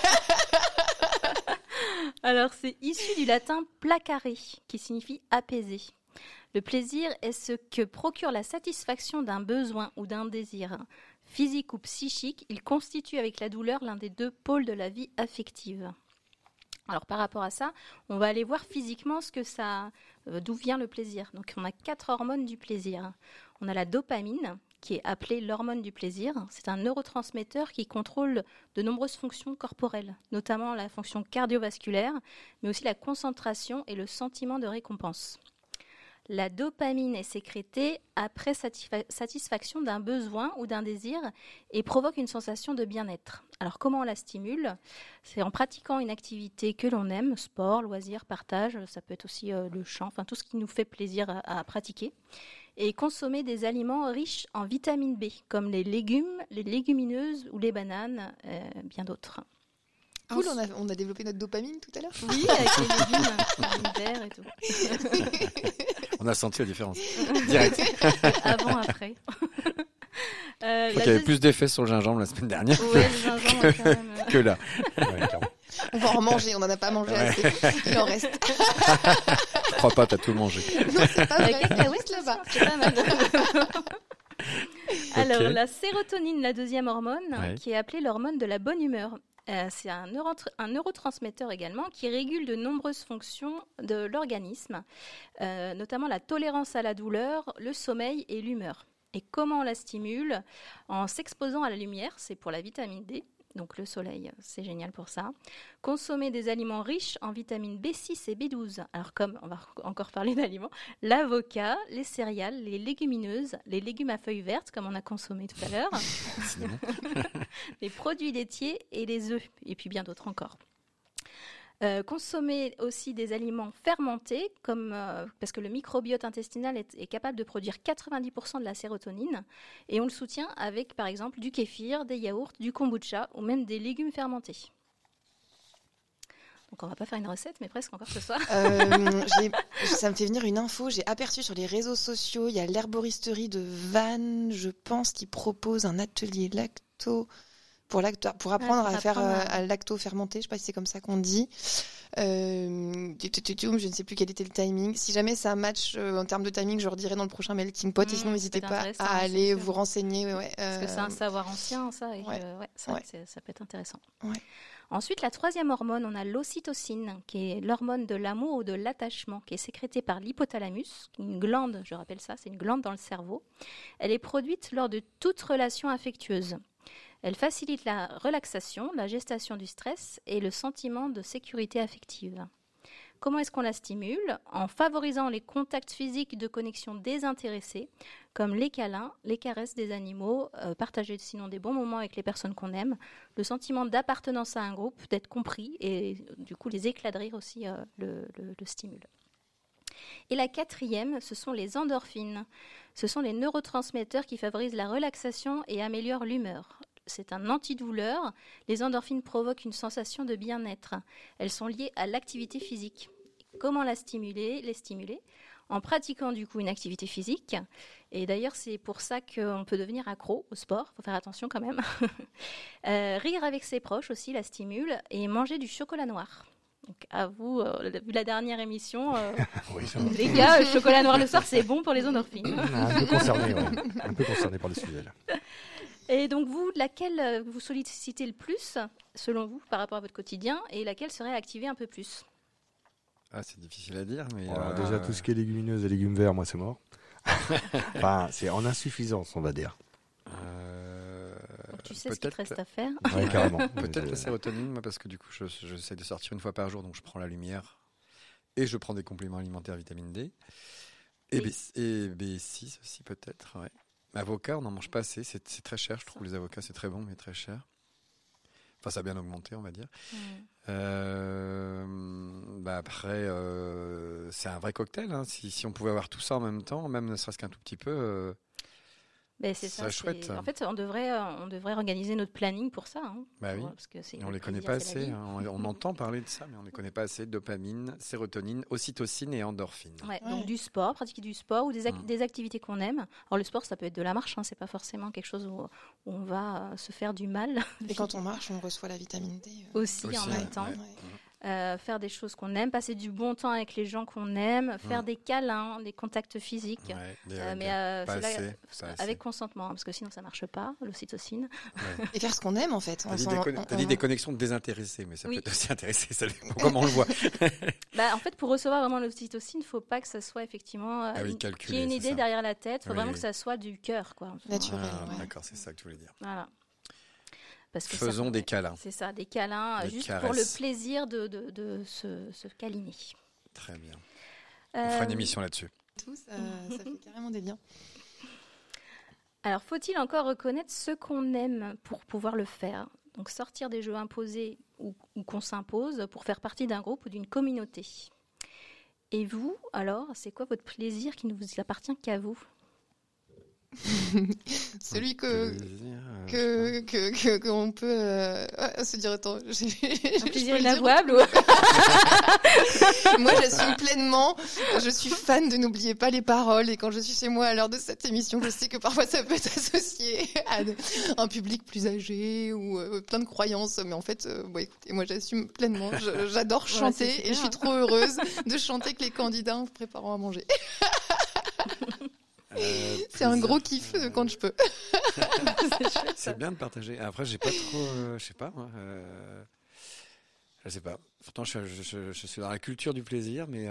Alors, c'est issu du latin placare, qui signifie apaiser. Le plaisir est ce que procure la satisfaction d'un besoin ou d'un désir. Physique ou psychique, il constitue avec la douleur l'un des deux pôles de la vie affective. Alors par rapport à ça, on va aller voir physiquement d'où vient le plaisir. Donc on a 4 hormones du plaisir. On a la dopamine, qui est appelée l'hormone du plaisir. C'est un neurotransmetteur qui contrôle de nombreuses fonctions corporelles, notamment la fonction cardiovasculaire, mais aussi la concentration et le sentiment de récompense. La dopamine est sécrétée après satisfaction d'un besoin ou d'un désir et provoque une sensation de bien-être. Alors comment on la stimule? C'est en pratiquant une activité que l'on aime, sport, loisirs, partage, ça peut être aussi le chant, enfin tout ce qui nous fait plaisir à pratiquer. Et consommer des aliments riches en vitamine B, comme les légumes, les légumineuses ou les bananes, bien d'autres. Cool, on a développé notre dopamine tout à l'heure. Oui, avec les légumes verts et tout. On a senti la différence. Direct. Avant, après. Je crois qu'il y avait plus d'effets sur le gingembre la semaine dernière que là. Ouais, on va en manger, on n'en a pas mangé assez. Il en reste. Je crois pas, t'as tout mangé. Non, c'est pas vrai. Cacahuètes là-bas. C'est pas mal. Alors, la sérotonine, la deuxième hormone, qui est appelée l'hormone de la bonne humeur. C'est un neurotransmetteur également qui régule de nombreuses fonctions de l'organisme, notamment la tolérance à la douleur, le sommeil et l'humeur. Et comment on la stimule? En s'exposant à la lumière, c'est pour la vitamine D, donc le soleil, c'est génial pour ça. Consommer des aliments riches en vitamines B6 et B12. Alors comme on va encore parler d'aliments, l'avocat, les céréales, les légumineuses, les légumes à feuilles vertes, comme on a consommé tout à l'heure, les produits laitiers et les œufs, et puis bien d'autres encore. Consommer aussi des aliments fermentés, parce que le microbiote intestinal est capable de produire 90% de la sérotonine, et on le soutient avec, par exemple, du kéfir, des yaourts, du kombucha, ou même des légumes fermentés. Donc on va pas faire une recette, mais presque encore ce soir. Ça me fait venir une info, j'ai aperçu sur les réseaux sociaux, il y a l'herboristerie de Vannes, je pense, qui propose un atelier lacto... Pour apprendre à faire à lacto fermenté, je sais pas si c'est comme ça qu'on dit. Je ne sais plus quel était le timing. Si jamais ça match en termes de timing, je redirai dans le prochain melting pot. Et sinon, n'hésitez pas à aller vous renseigner. Parce que c'est un savoir ancien, ça. Et ça peut être intéressant. Ouais. Ensuite, la troisième hormone, on a l'ocytocine, qui est l'hormone de l'amour ou de l'attachement, qui est sécrétée par l'hypothalamus, une glande, je rappelle ça, c'est une glande dans le cerveau. Elle est produite lors de toute relation affectueuse. Elle facilite la relaxation, la gestation du stress et le sentiment de sécurité affective. Comment est-ce qu'on la stimule? En favorisant les contacts physiques de connexion désintéressés, comme les câlins, les caresses des animaux, partager sinon des bons moments avec les personnes qu'on aime, le sentiment d'appartenance à un groupe, d'être compris, et du coup les éclats de rire aussi le stimulent. Et la quatrième, ce sont les endorphines. Ce sont les neurotransmetteurs qui favorisent la relaxation et améliorent l'humeur. C'est un antidouleur. Les endorphines provoquent une sensation de bien-être. Elles sont liées à l'activité physique. Comment les stimuler? En pratiquant du coup une activité physique. Et d'ailleurs, c'est pour ça qu'on peut devenir accro au sport. Il faut faire attention quand même. Rire avec ses proches aussi la stimule. Et manger du chocolat noir. Donc à vous, vu la dernière émission, les gars, le chocolat noir le soir, c'est bon pour les endorphines. Un peu concerné par le sujet là. Et donc vous, laquelle vous sollicitez le plus, selon vous, par rapport à votre quotidien, et laquelle serait activée un peu plus? C'est difficile à dire, mais... Déjà, tout ce qui est légumineuses et légumes verts, moi, c'est mort. Enfin, c'est en insuffisance, on va dire. Donc, tu sais ce qu'il te reste à faire. Ouais, carrément. Peut-être la sérotonine, moi, parce que du coup, j'essaie de sortir une fois par jour, donc je prends la lumière. Et je prends des compléments alimentaires vitamine D. Et B6 aussi peut-être, ouais. Avocat, on n'en mange pas assez, c'est très cher, je trouve les avocats, c'est très bon, mais très cher. Enfin, ça a bien augmenté, on va dire. Après, c'est un vrai cocktail, hein. Si on pouvait avoir tout ça en même temps, même ne serait-ce qu'un tout petit peu... c'est ça, chouette. En fait, on devrait organiser notre planning pour ça. Hein, oui. Parce que on les connaît pas assez. Hein. On entend parler de ça, mais on les connaît pas assez. Dopamine, sérotonine, ocytocine et endorphine. Donc du sport, pratiquer du sport ou des activités qu'on aime. Alors le sport, ça peut être de la marche. Hein, c'est pas forcément quelque chose où on va se faire du mal. Et quand on marche, on reçoit la vitamine D. Aussi en même temps. Faire des choses qu'on aime, passer du bon temps avec les gens qu'on aime, faire des câlins, des contacts physiques, avec consentement, parce que sinon ça marche pas, l'ocytocine. Et faire ce qu'on aime en fait. T'as dit des connexions désintéressées, mais ça peut être aussi intéressé, ça dépend comment on le voit. En fait, pour recevoir vraiment l'ocytocine, il ne faut pas que ça soit effectivement qu'il y ait une idée derrière la tête, il faut vraiment que ça soit du cœur, quoi. Naturel. D'accord, c'est ça que tu voulais dire. Voilà. Faisons des câlins. C'est ça, des câlins, juste pour le plaisir de se câliner. Très bien. On fera une émission là-dessus. Ça fait carrément des liens. Alors, faut-il encore reconnaître ce qu'on aime pour pouvoir le faire ? Donc, sortir des jeux imposés ou qu'on s'impose pour faire partie d'un groupe ou d'une communauté. Et vous, alors, c'est quoi votre plaisir qui ne vous appartient qu'à vous ? Celui qu'on peut se dire attends, un plaisir inavouable ou... Moi j'assume pleinement, je suis fan de N'oubliez pas les paroles, et quand je suis chez moi à l'heure de cette émission, je sais que parfois ça peut être associé à un public plus âgé ou plein de croyances, mais en fait écoutez, moi j'assume pleinement, j'adore chanter et je suis trop heureuse de chanter que les candidats en préparant à manger. C'est un gros kiff quand je peux. C'est bien de partager. Après, j'ai pas trop, je sais pas moi. Je sais pas. Pourtant, je suis dans la culture du plaisir, mais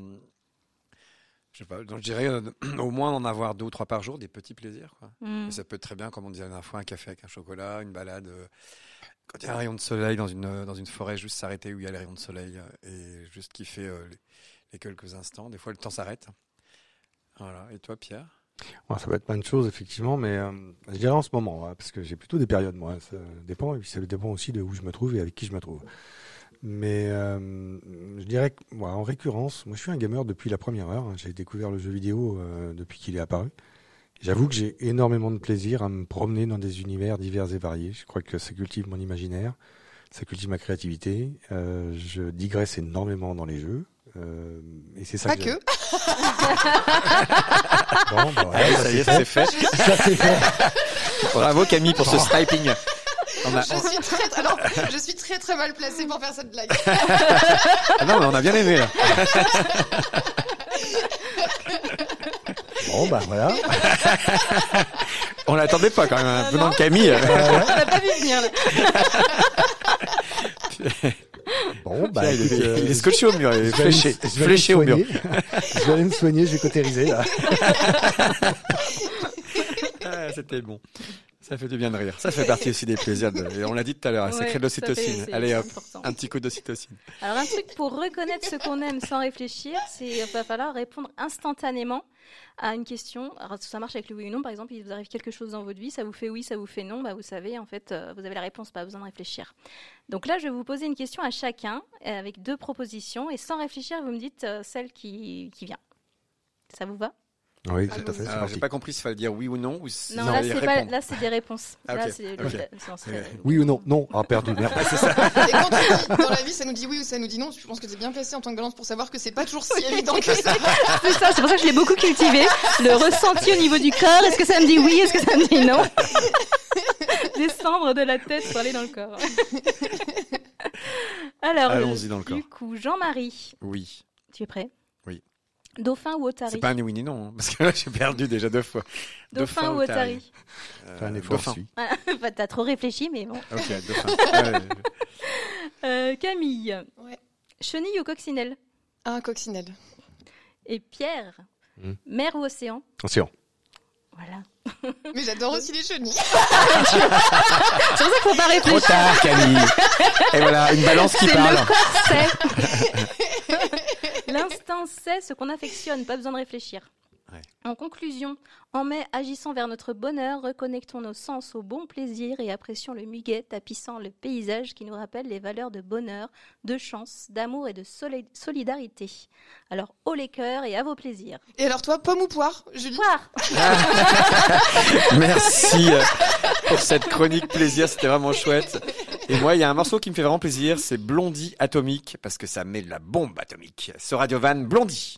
je sais pas. Donc, je dirais au moins en avoir 2 ou 3 par jour, des petits plaisirs, quoi. Et ça peut être très bien, comme on disait la dernière fois, un café avec un chocolat, une balade. Quand il y a un rayon de soleil dans une forêt, juste s'arrêter où il y a les rayons de soleil et juste kiffer les quelques instants. Des fois, le temps s'arrête. Voilà. Et toi, Pierre ? Ça va être plein de choses, effectivement, mais je dirais en ce moment, parce que j'ai plutôt des périodes, moi. Ça dépend, et puis ça dépend aussi de où je me trouve et avec qui je me trouve. Mais je dirais qu'en récurrence, moi je suis un gamer depuis la première heure. Hein. J'ai découvert le jeu vidéo depuis qu'il est apparu. J'avoue que j'ai énormément de plaisir à me promener dans des univers divers et variés. Je crois que ça cultive mon imaginaire, ça cultive ma créativité. Je digresse énormément dans les jeux. Et c'est ça pas que bon, ça y est, ça c'est fait. Bravo Camille pour ce sniping. Je suis très très mal placée pour faire cette blague. Non, mais on a bien aimé là. Bon, voilà. On l'attendait pas quand même, venant de Camille. On l'a pas vu venir là. Bon, il est scotché au mur, il est fléché au mur. Je vais aller me soigner, je vais cautériser là. C'était bon. Ça fait du bien de rire. Ça fait partie aussi des plaisirs. Et on l'a dit tout à l'heure, ça crée de l'ocytocine. Allez hop, un petit coup d'ocytocine. Alors un truc pour reconnaître ce qu'on aime sans réfléchir, il va falloir répondre instantanément à une question. Alors ça marche avec le oui ou non, par exemple, il vous arrive quelque chose dans votre vie, ça vous fait oui, ça vous fait non, vous savez, en fait, vous avez la réponse, pas besoin de réfléchir. Donc là, je vais vous poser une question à chacun, avec 2 propositions, et sans réfléchir, vous me dites celle qui vient. Ça vous va ? Oui, tout à fait. Alors, j'ai pas compris s'il fallait dire oui ou non ou non, là c'est des réponses. Ah, là, okay. Oui ou non ? Non, perdu, merde. C'est ça. Et quand on dit, dans la vie, ça nous dit oui ou ça nous dit non, je pense que t'es bien placé en tant que balance pour savoir que c'est pas toujours si évident que ça. C'est ça, c'est pour ça que je l'ai beaucoup cultivé. Le ressenti au niveau du corps, est-ce que ça me dit oui, est-ce que ça me dit non ? Descendre de la tête pour aller dans le corps. Alors, allons-y dans le corps. Du coup, Jean-Marie. Oui. Tu es prêt ? Oui. Dauphin ou Ottari ? C'est pas un ni oui ni non, parce que là j'ai perdu déjà 2 fois. Dauphin ou Ottari ? Un effort. Dauphin. T'as trop réfléchi, mais bon. Ok, Dauphin. Camille. Ouais. Chenille ou coccinelle ? Coccinelle. Et Pierre, mer ou océan ? Océan. Voilà. Mais j'adore aussi les chenilles. C'est pour ça qu'il faut pas réfléchir. Trop tard, Camille. Et voilà, une balance qui parle. Le corset. Là, on sait ce qu'on affectionne, pas besoin de réfléchir. Ouais. En conclusion, en mai, agissons vers notre bonheur, reconnectons nos sens au bon plaisir et apprécions le muguet tapissant le paysage qui nous rappelle les valeurs de bonheur, de chance, d'amour et de solidarité. Alors, haut les cœurs et à vos plaisirs. Et alors toi, pomme ou poire, Julie? Poire. Merci pour cette chronique plaisir, c'était vraiment chouette. Et moi, il y a un morceau qui me fait vraiment plaisir, c'est Blondie Atomique, parce que ça met de la bombe atomique. Sur Radio Van, Blondie.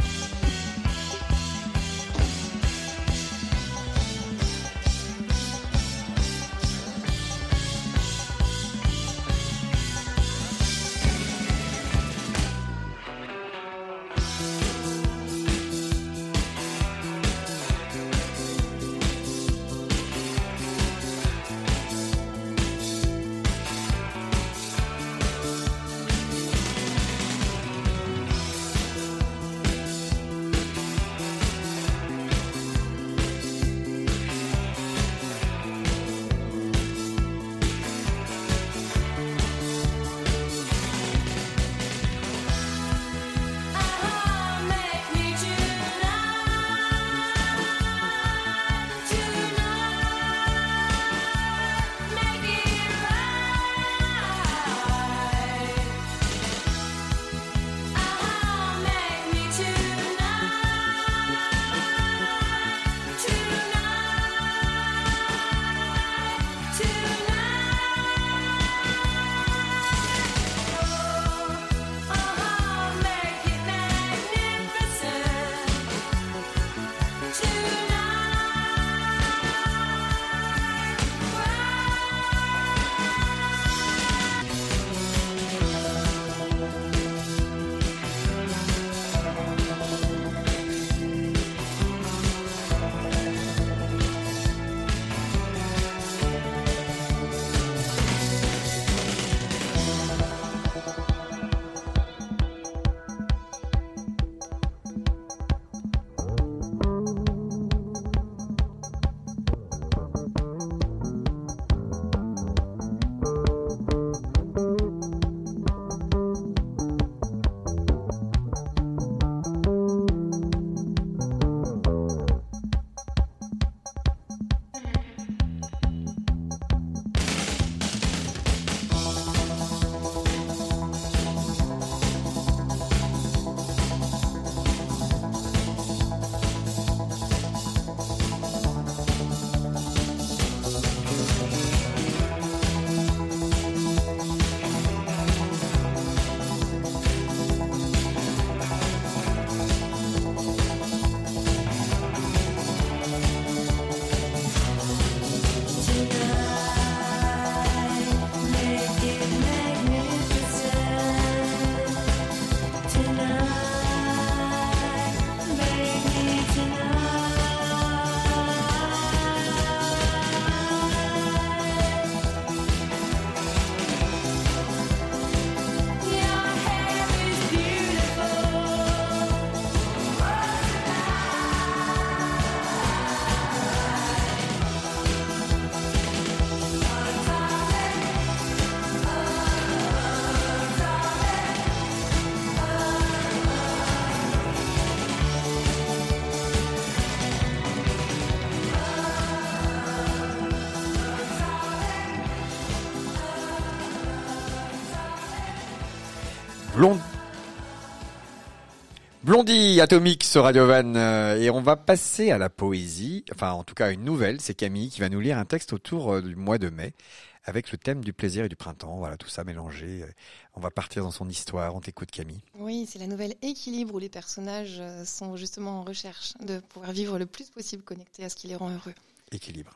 Blondie Atomique sur Radio Van, et on va passer à la poésie, enfin en tout cas une nouvelle, c'est Camille qui va nous lire un texte autour du mois de mai avec le thème du plaisir et du printemps, voilà tout ça mélangé. On va partir dans son histoire, on t'écoute Camille. Oui, c'est la nouvelle Équilibre où les personnages sont justement en recherche de pouvoir vivre le plus possible connectés à ce qui les rend heureux. Équilibre.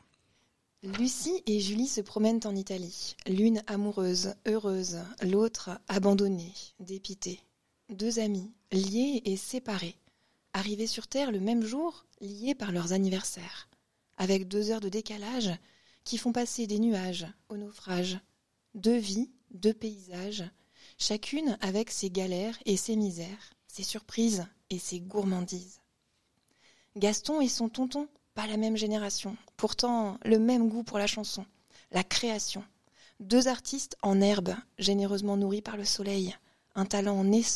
Lucie et Julie se promènent en Italie, l'une amoureuse, heureuse, l'autre abandonnée, dépitée. Deux amis, liés et séparés, arrivés sur Terre le même jour, liés par leurs anniversaires, avec 2 heures de décalage qui font passer des nuages au naufrage. 2 vies, 2 paysages, chacune avec ses galères et ses misères, ses surprises et ses gourmandises. Gaston et son tonton, pas la même génération, pourtant le même goût pour la chanson, la création. 2 artistes en herbe, généreusement nourris par le soleil, un talent naissant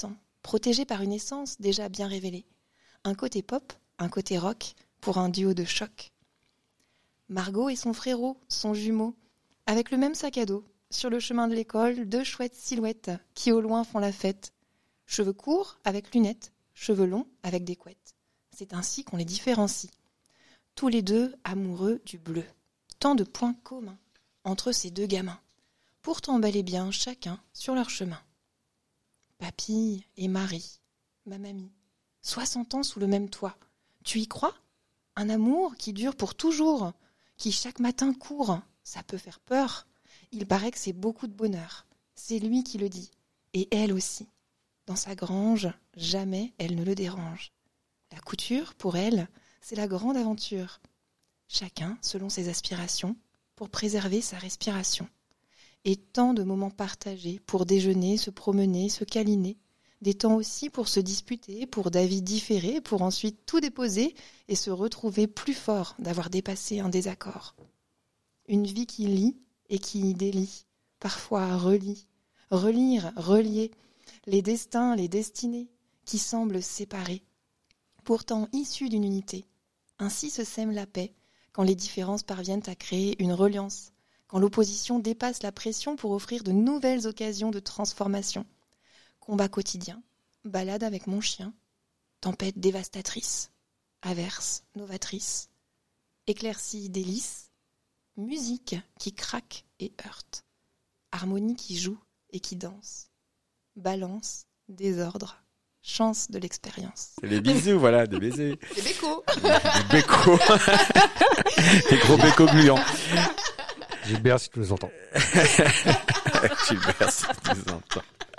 protégés par une essence déjà bien révélée. Un côté pop, un côté rock, pour un duo de choc. Margot et son frérot sont jumeaux, avec le même sac à dos. Sur le chemin de l'école, 2 chouettes silhouettes qui au loin font la fête. Cheveux courts avec lunettes, cheveux longs avec des couettes. C'est ainsi qu'on les différencie. Tous les deux amoureux du bleu. Tant de points communs entre ces 2 gamins. Pourtant bel et bien chacun sur leur chemin. Papy et Marie, ma mamie, 60 ans sous le même toit. Tu y crois ? Un amour qui dure pour toujours, qui chaque matin court, ça peut faire peur. Il paraît que c'est beaucoup de bonheur. C'est lui qui le dit, et elle aussi. Dans sa grange, jamais elle ne le dérange. La couture, pour elle, c'est la grande aventure. Chacun selon ses aspirations, pour préserver sa respiration. Et tant de moments partagés pour déjeuner, se promener, se câliner. Des temps aussi pour se disputer, pour d'avis différer, pour ensuite tout déposer et se retrouver plus fort d'avoir dépassé un désaccord. Une vie qui lit et qui délie, parfois relie, relire, relier, les destins, les destinées, qui semblent séparés, pourtant issus d'une unité. Ainsi se sème la paix, quand les différences parviennent à créer une reliance, quand l'opposition dépasse la pression pour offrir de nouvelles occasions de transformation. Combat quotidien, balade avec mon chien, tempête dévastatrice, averse novatrice, éclaircie délice, musique qui craque et heurte, harmonie qui joue et qui danse, balance, désordre, chance de l'expérience. C'est les bisous, voilà, des baisers. Des bécos. Des bécos. Des gros bécos gluants. Gilbert, si tu nous entends. Gilbert, si tu nous entends.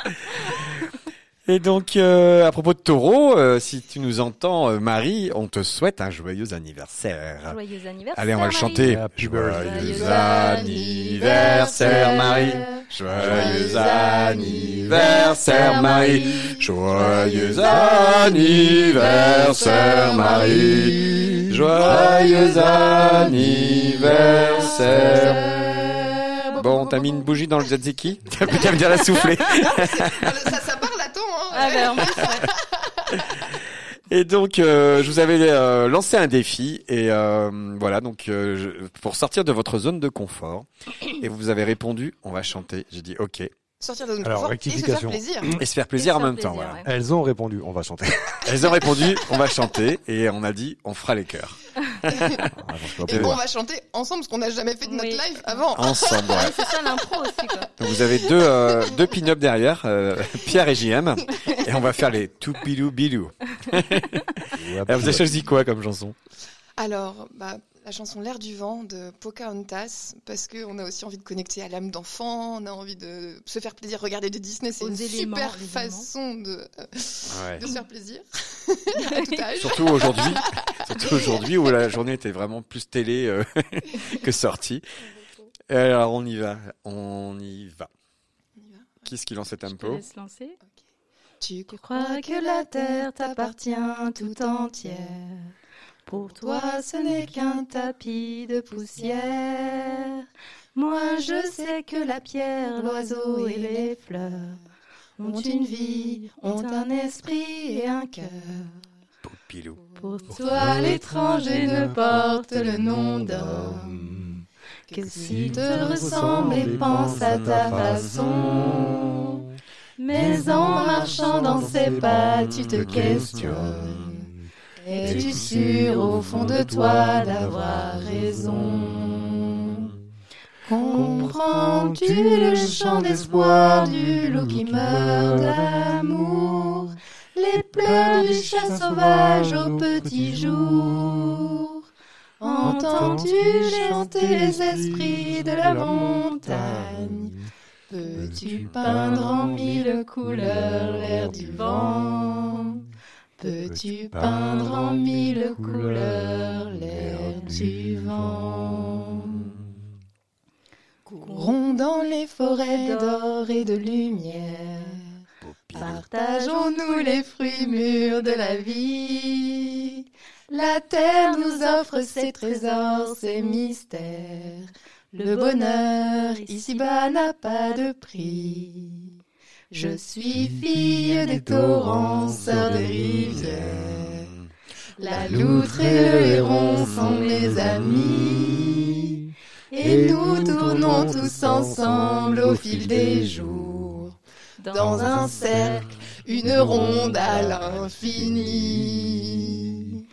Et donc, à propos de taureau, si tu nous entends, Marie, on te souhaite un joyeux anniversaire. Joyeux anniversaire, allez, on va le Marie. chanter. Joyeux anniversaire, Marie. Joyeux anniversaire, Marie. Joyeux anniversaire, Marie. Joyeux anniversaire. Bon, t'as mis une bougie dans le tzatziki? T'as pu bien la souffler. ça parle à ton, hein. Ah ben, en plus, ouais. Et donc, je vous avais lancé un défi et voilà, donc pour sortir de votre zone de confort. Et vous avez répondu, on va chanter. J'ai dit OK. Sortir de zone de Alors, confort rectification. et se faire plaisir. Et se faire plaisir en même temps. Voilà. Ouais. Elles ont répondu, on va chanter. Elles ont répondu, on va chanter, et on a dit, on fera les chœurs. Et bon, on va chanter ensemble parce qu'on n'a jamais fait de notre live avant. Ensemble, ouais. Ouais, c'est ça l'impro aussi, quoi. Donc vous avez deux pin-up derrière, Pierre et JM, et on va faire les toupilou bilou. Alors vous avez choisi quoi comme chanson? Alors, la chanson L'air du vent de Pocahontas, parce qu'on a aussi envie de connecter à l'âme d'enfant, on a envie de se faire plaisir, regarder de Disney, c'est une super façon de se faire plaisir à tout âge. Surtout aujourd'hui où la journée était vraiment plus télé que sortie. Alors on y va. Qui est-ce qui lance le tempo? Je te laisse lancer. Okay. Tu crois que la terre t'appartient tout entière. Pour toi, ce n'est qu'un tapis de poussière. Moi, je sais que la pierre, l'oiseau et les fleurs ont une vie, ont un esprit et un cœur. Poupilou. Pour toi, l'étranger ne porte le nom d'homme que s'il te ressemble et pense à ta façon. Mais en marchant dans ses pas, tu te questionnes. Es-tu sûr au fond de toi d'avoir raison? Comprends-tu le chant d'espoir du loup qui meurt d'amour? Les pleurs du chat sauvage au petit jour? Entends-tu chanter les esprits de la montagne? Peux-tu peindre en mille couleurs l'air du vent? Peux-tu peindre en mille couleurs l'air du vent? Courons dans les forêts d'or et de lumière. Partageons-nous les fruits mûrs de la vie. La terre nous offre ses trésors, ses mystères. Le bonheur ici-bas n'a pas de prix. Je suis fille des torrents, sœur des rivières. La loutre et le héron sont mes amis. Et nous tournons tous ensemble au fil des jours. Dans un cercle, une ronde à l'infini.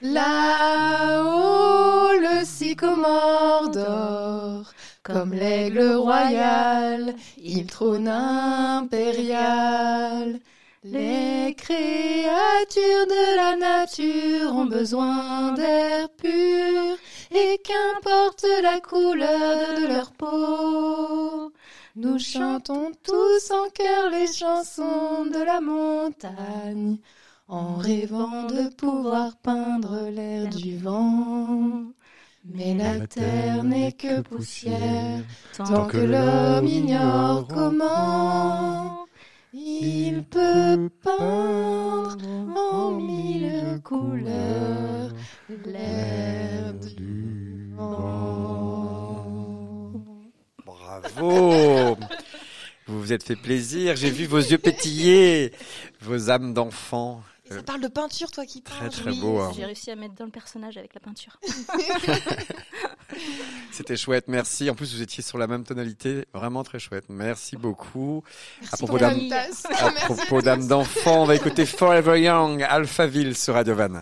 Là-haut, le sycomore dort. Comme l'aigle royal, il trône impérial. Les créatures de la nature ont besoin d'air pur, et qu'importe la couleur de leur peau, nous chantons tous en chœur les chansons de la montagne, en rêvant de pouvoir peindre l'air du vent. Mais la terre n'est que poussière, tant que l'homme ignore comment il peut peindre en mille couleurs l'air du vent. Bravo! Vous vous êtes fait plaisir, j'ai vu vos yeux pétiller, vos âmes d'enfants. Ça parle de peinture, toi qui parles. Très beau. Hein. J'ai réussi à mettre dans le personnage avec la peinture. C'était chouette, merci. En plus, vous étiez sur la même tonalité, vraiment très chouette. Merci beaucoup. Merci à propos d'âme d'enfant, on va écouter Forever Young, Alphaville sur Radio Van.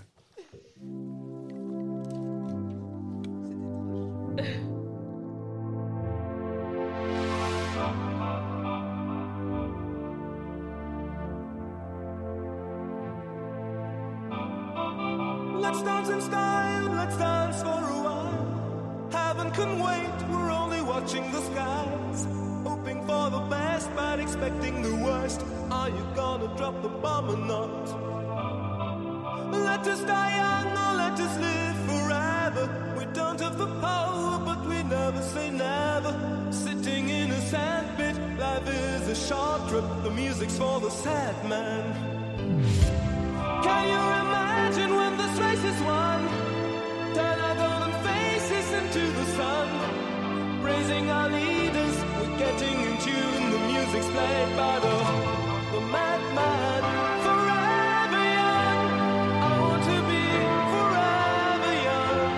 Let's dance in style, let's dance for a while. Heaven can wait, we're only watching the skies. Hoping for the best, but expecting the worst. Are you gonna drop the bomb or not? Let us die young or let us live forever. We don't have the power, but we never say never. Sitting in a sandpit, life is a short trip. The music's for the sad man. Can you imagine when this race is won? Turn our golden faces into the sun. Praising our leaders, we're getting in tune. The music's played by the madman. Forever young, I want to be forever young.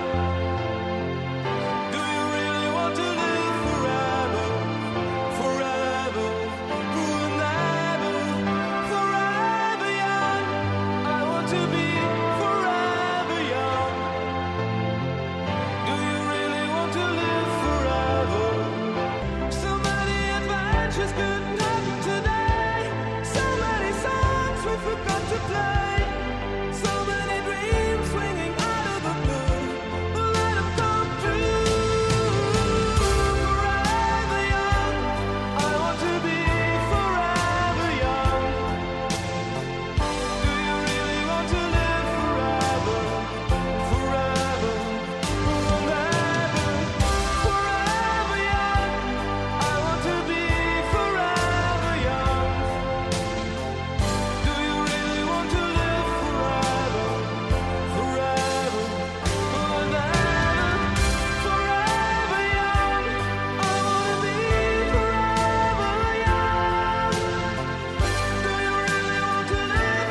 Do you really want to live forever? Forever, forever, forever young. To be forever young. Do you really want to live forever? So many adventures couldn't happen today. So many songs we forgot to play. So many dreams swinging out of the blue. Let them come true. Forever young, I want to be forever young. Do you really want to live forever, forever, forever, forever young? I want to be forever young. Do you really want to live forever, forever, forever, forever young? I want to be forever young. Do you really want to live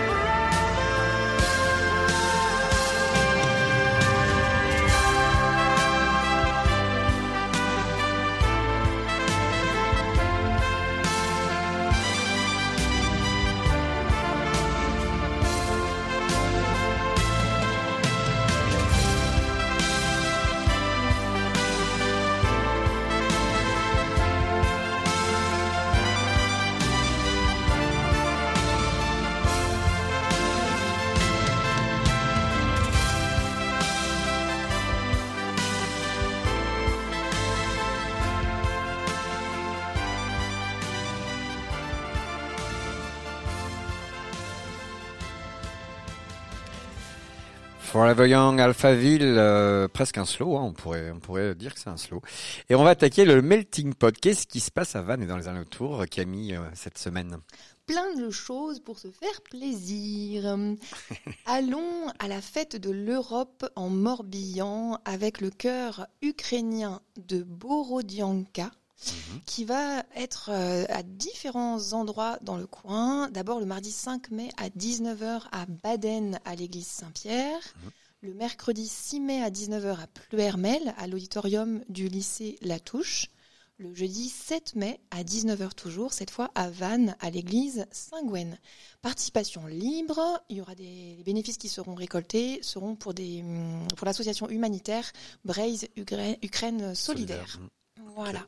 Forever Young, Alphaville, presque un slow, hein, on pourrait dire que c'est un slow. Et on va attaquer le melting pot. Qu'est-ce qui se passe à Vannes et dans les alentours, Camille, cette semaine? Plein de choses pour se faire plaisir. Allons à la fête de l'Europe en Morbihan avec le chœur ukrainien de Borodianka. qui va être à différents endroits dans le coin. D'abord le mardi 5 mai à 19h à Baden à l'église Saint-Pierre. Le mercredi 6 mai à 19h à Pleuhermel à l'auditorium du lycée Latouche. Le jeudi 7 mai à 19h toujours, cette fois à Vannes à l'église Saint-Gwen. Participation libre, il y aura les bénéfices qui seront récoltés seront pour l'association humanitaire Braise Ukraine Solidaire. Voilà.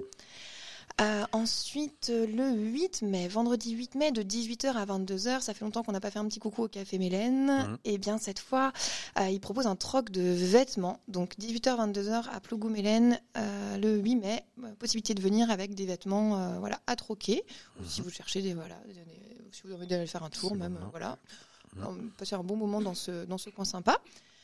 Ensuite, le 8 mai, vendredi 8 mai, de 18h à 22h, ça fait longtemps qu'on n'a pas fait un petit coucou au Café Mélène. Et bien cette fois, il propose un troc de vêtements. Donc 18h, 22h à Plougou-Mélène, le 8 mai, possibilité de venir avec des vêtements à troquer. Ou si vous cherchez si vous avez envie d'aller faire un tour, passer un bon moment dans ce coin sympa.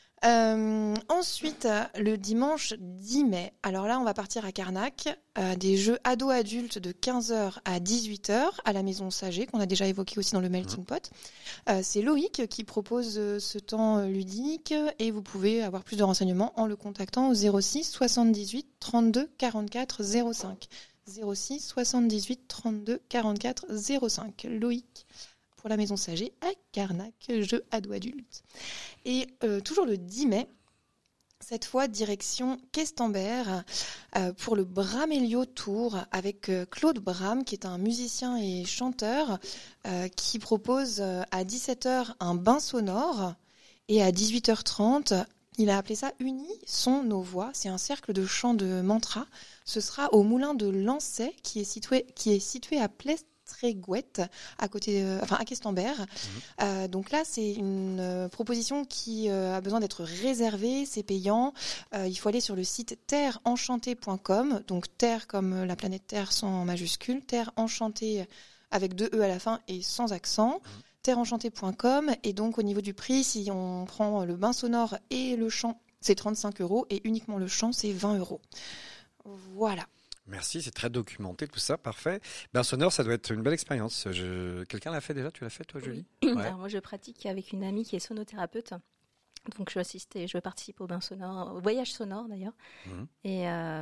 Ensuite, le dimanche 10 mai, alors là on va partir à Carnac, des jeux ados-adultes de 15h à 18h à la Maison Saget, qu'on a déjà évoqué aussi dans le Melting Pot. C'est Loïc qui propose ce temps ludique et vous pouvez avoir plus de renseignements en le contactant au 06 78 32 44 05. 06 78 32 44 05. Loïc pour la Maison Saget à Carnac, jeux ado-adultes. Et toujours le 10 mai, cette fois direction Questembert pour le Bramelio Tour avec Claude Bram, qui est un musicien et chanteur qui propose à 17h un bain sonore et à 18h30, il a appelé ça Unissons nos voix. C'est un cercle de chant de mantra. Ce sera au moulin de Lancey qui est situé à Plestréguette, à Questembert. Donc là, c'est une proposition qui a besoin d'être réservée, c'est payant. Il faut aller sur le site terreenchantée.com, donc terre comme la planète Terre sans majuscule, terre enchantée avec 2 E à la fin et sans accent. Terreenchantée.com, et donc au niveau du prix, si on prend le bain sonore et le chant, c'est 35 € et uniquement le chant, c'est 20 €. Voilà. Merci, c'est très documenté tout ça, parfait. Bain sonore, ça doit être une belle expérience. Quelqu'un l'a fait déjà? Tu l'as fait toi, Julie? Ouais. Alors moi je pratique avec une amie qui est sonothérapeute. Donc je participe au bain sonore, au voyage sonore d'ailleurs. Et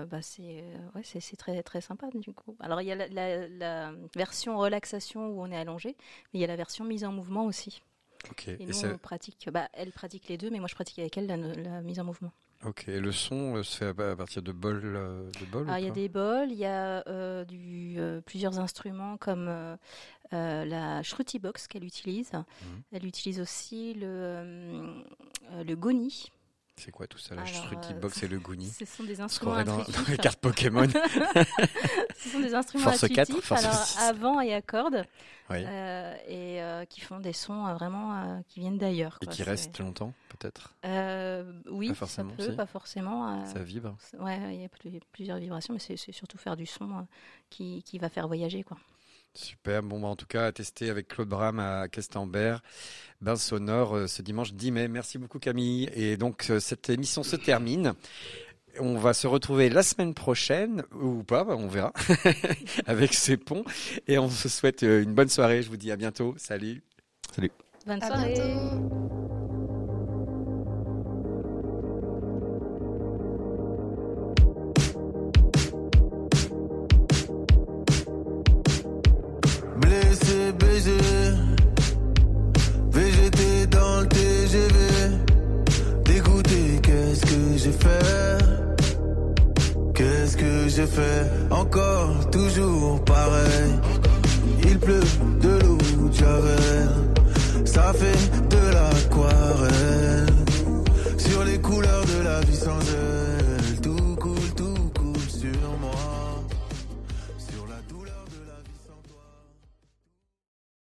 c'est très très sympa du coup. Alors il y a la version relaxation où on est allongé, mais il y a la version mise en mouvement aussi. Okay. Et nous on pratique, elle pratique les deux, mais moi je pratique avec elle la mise en mouvement. Ok, et le son se fait à partir de bols il y a des bols, il y a plusieurs instruments comme la Shruti Box qu'elle utilise. Elle utilise aussi le Goni. C'est quoi tout ça, la Shruti Box et le Goni? Ce sont des instruments intuitifs. Dans les cartes Pokémon. Ce sont des instruments intuitifs, à vent et à cordes, et qui font des sons vraiment qui viennent d'ailleurs. Et qui restent longtemps, peut-être? Oui, pas forcément, ça peut, pas forcément. Ça vibre? Ouais, il y a plusieurs vibrations, mais c'est surtout faire du son qui va faire voyager, quoi. Super, bon en tout cas à tester avec Claude Bram à Questembert, bain sonore ce dimanche 10 mai. Merci beaucoup Camille, et donc cette émission se termine. On va se retrouver la semaine prochaine, ou pas, on verra, avec ces ponts, et on se souhaite une bonne soirée. Je vous dis à bientôt, salut. Salut. Bonne soirée. À bientôt. VGT dans le TGV, dégoûté, qu'est-ce que j'ai fait, encore, toujours pareil, il pleut de l'eau de Javel, ça fait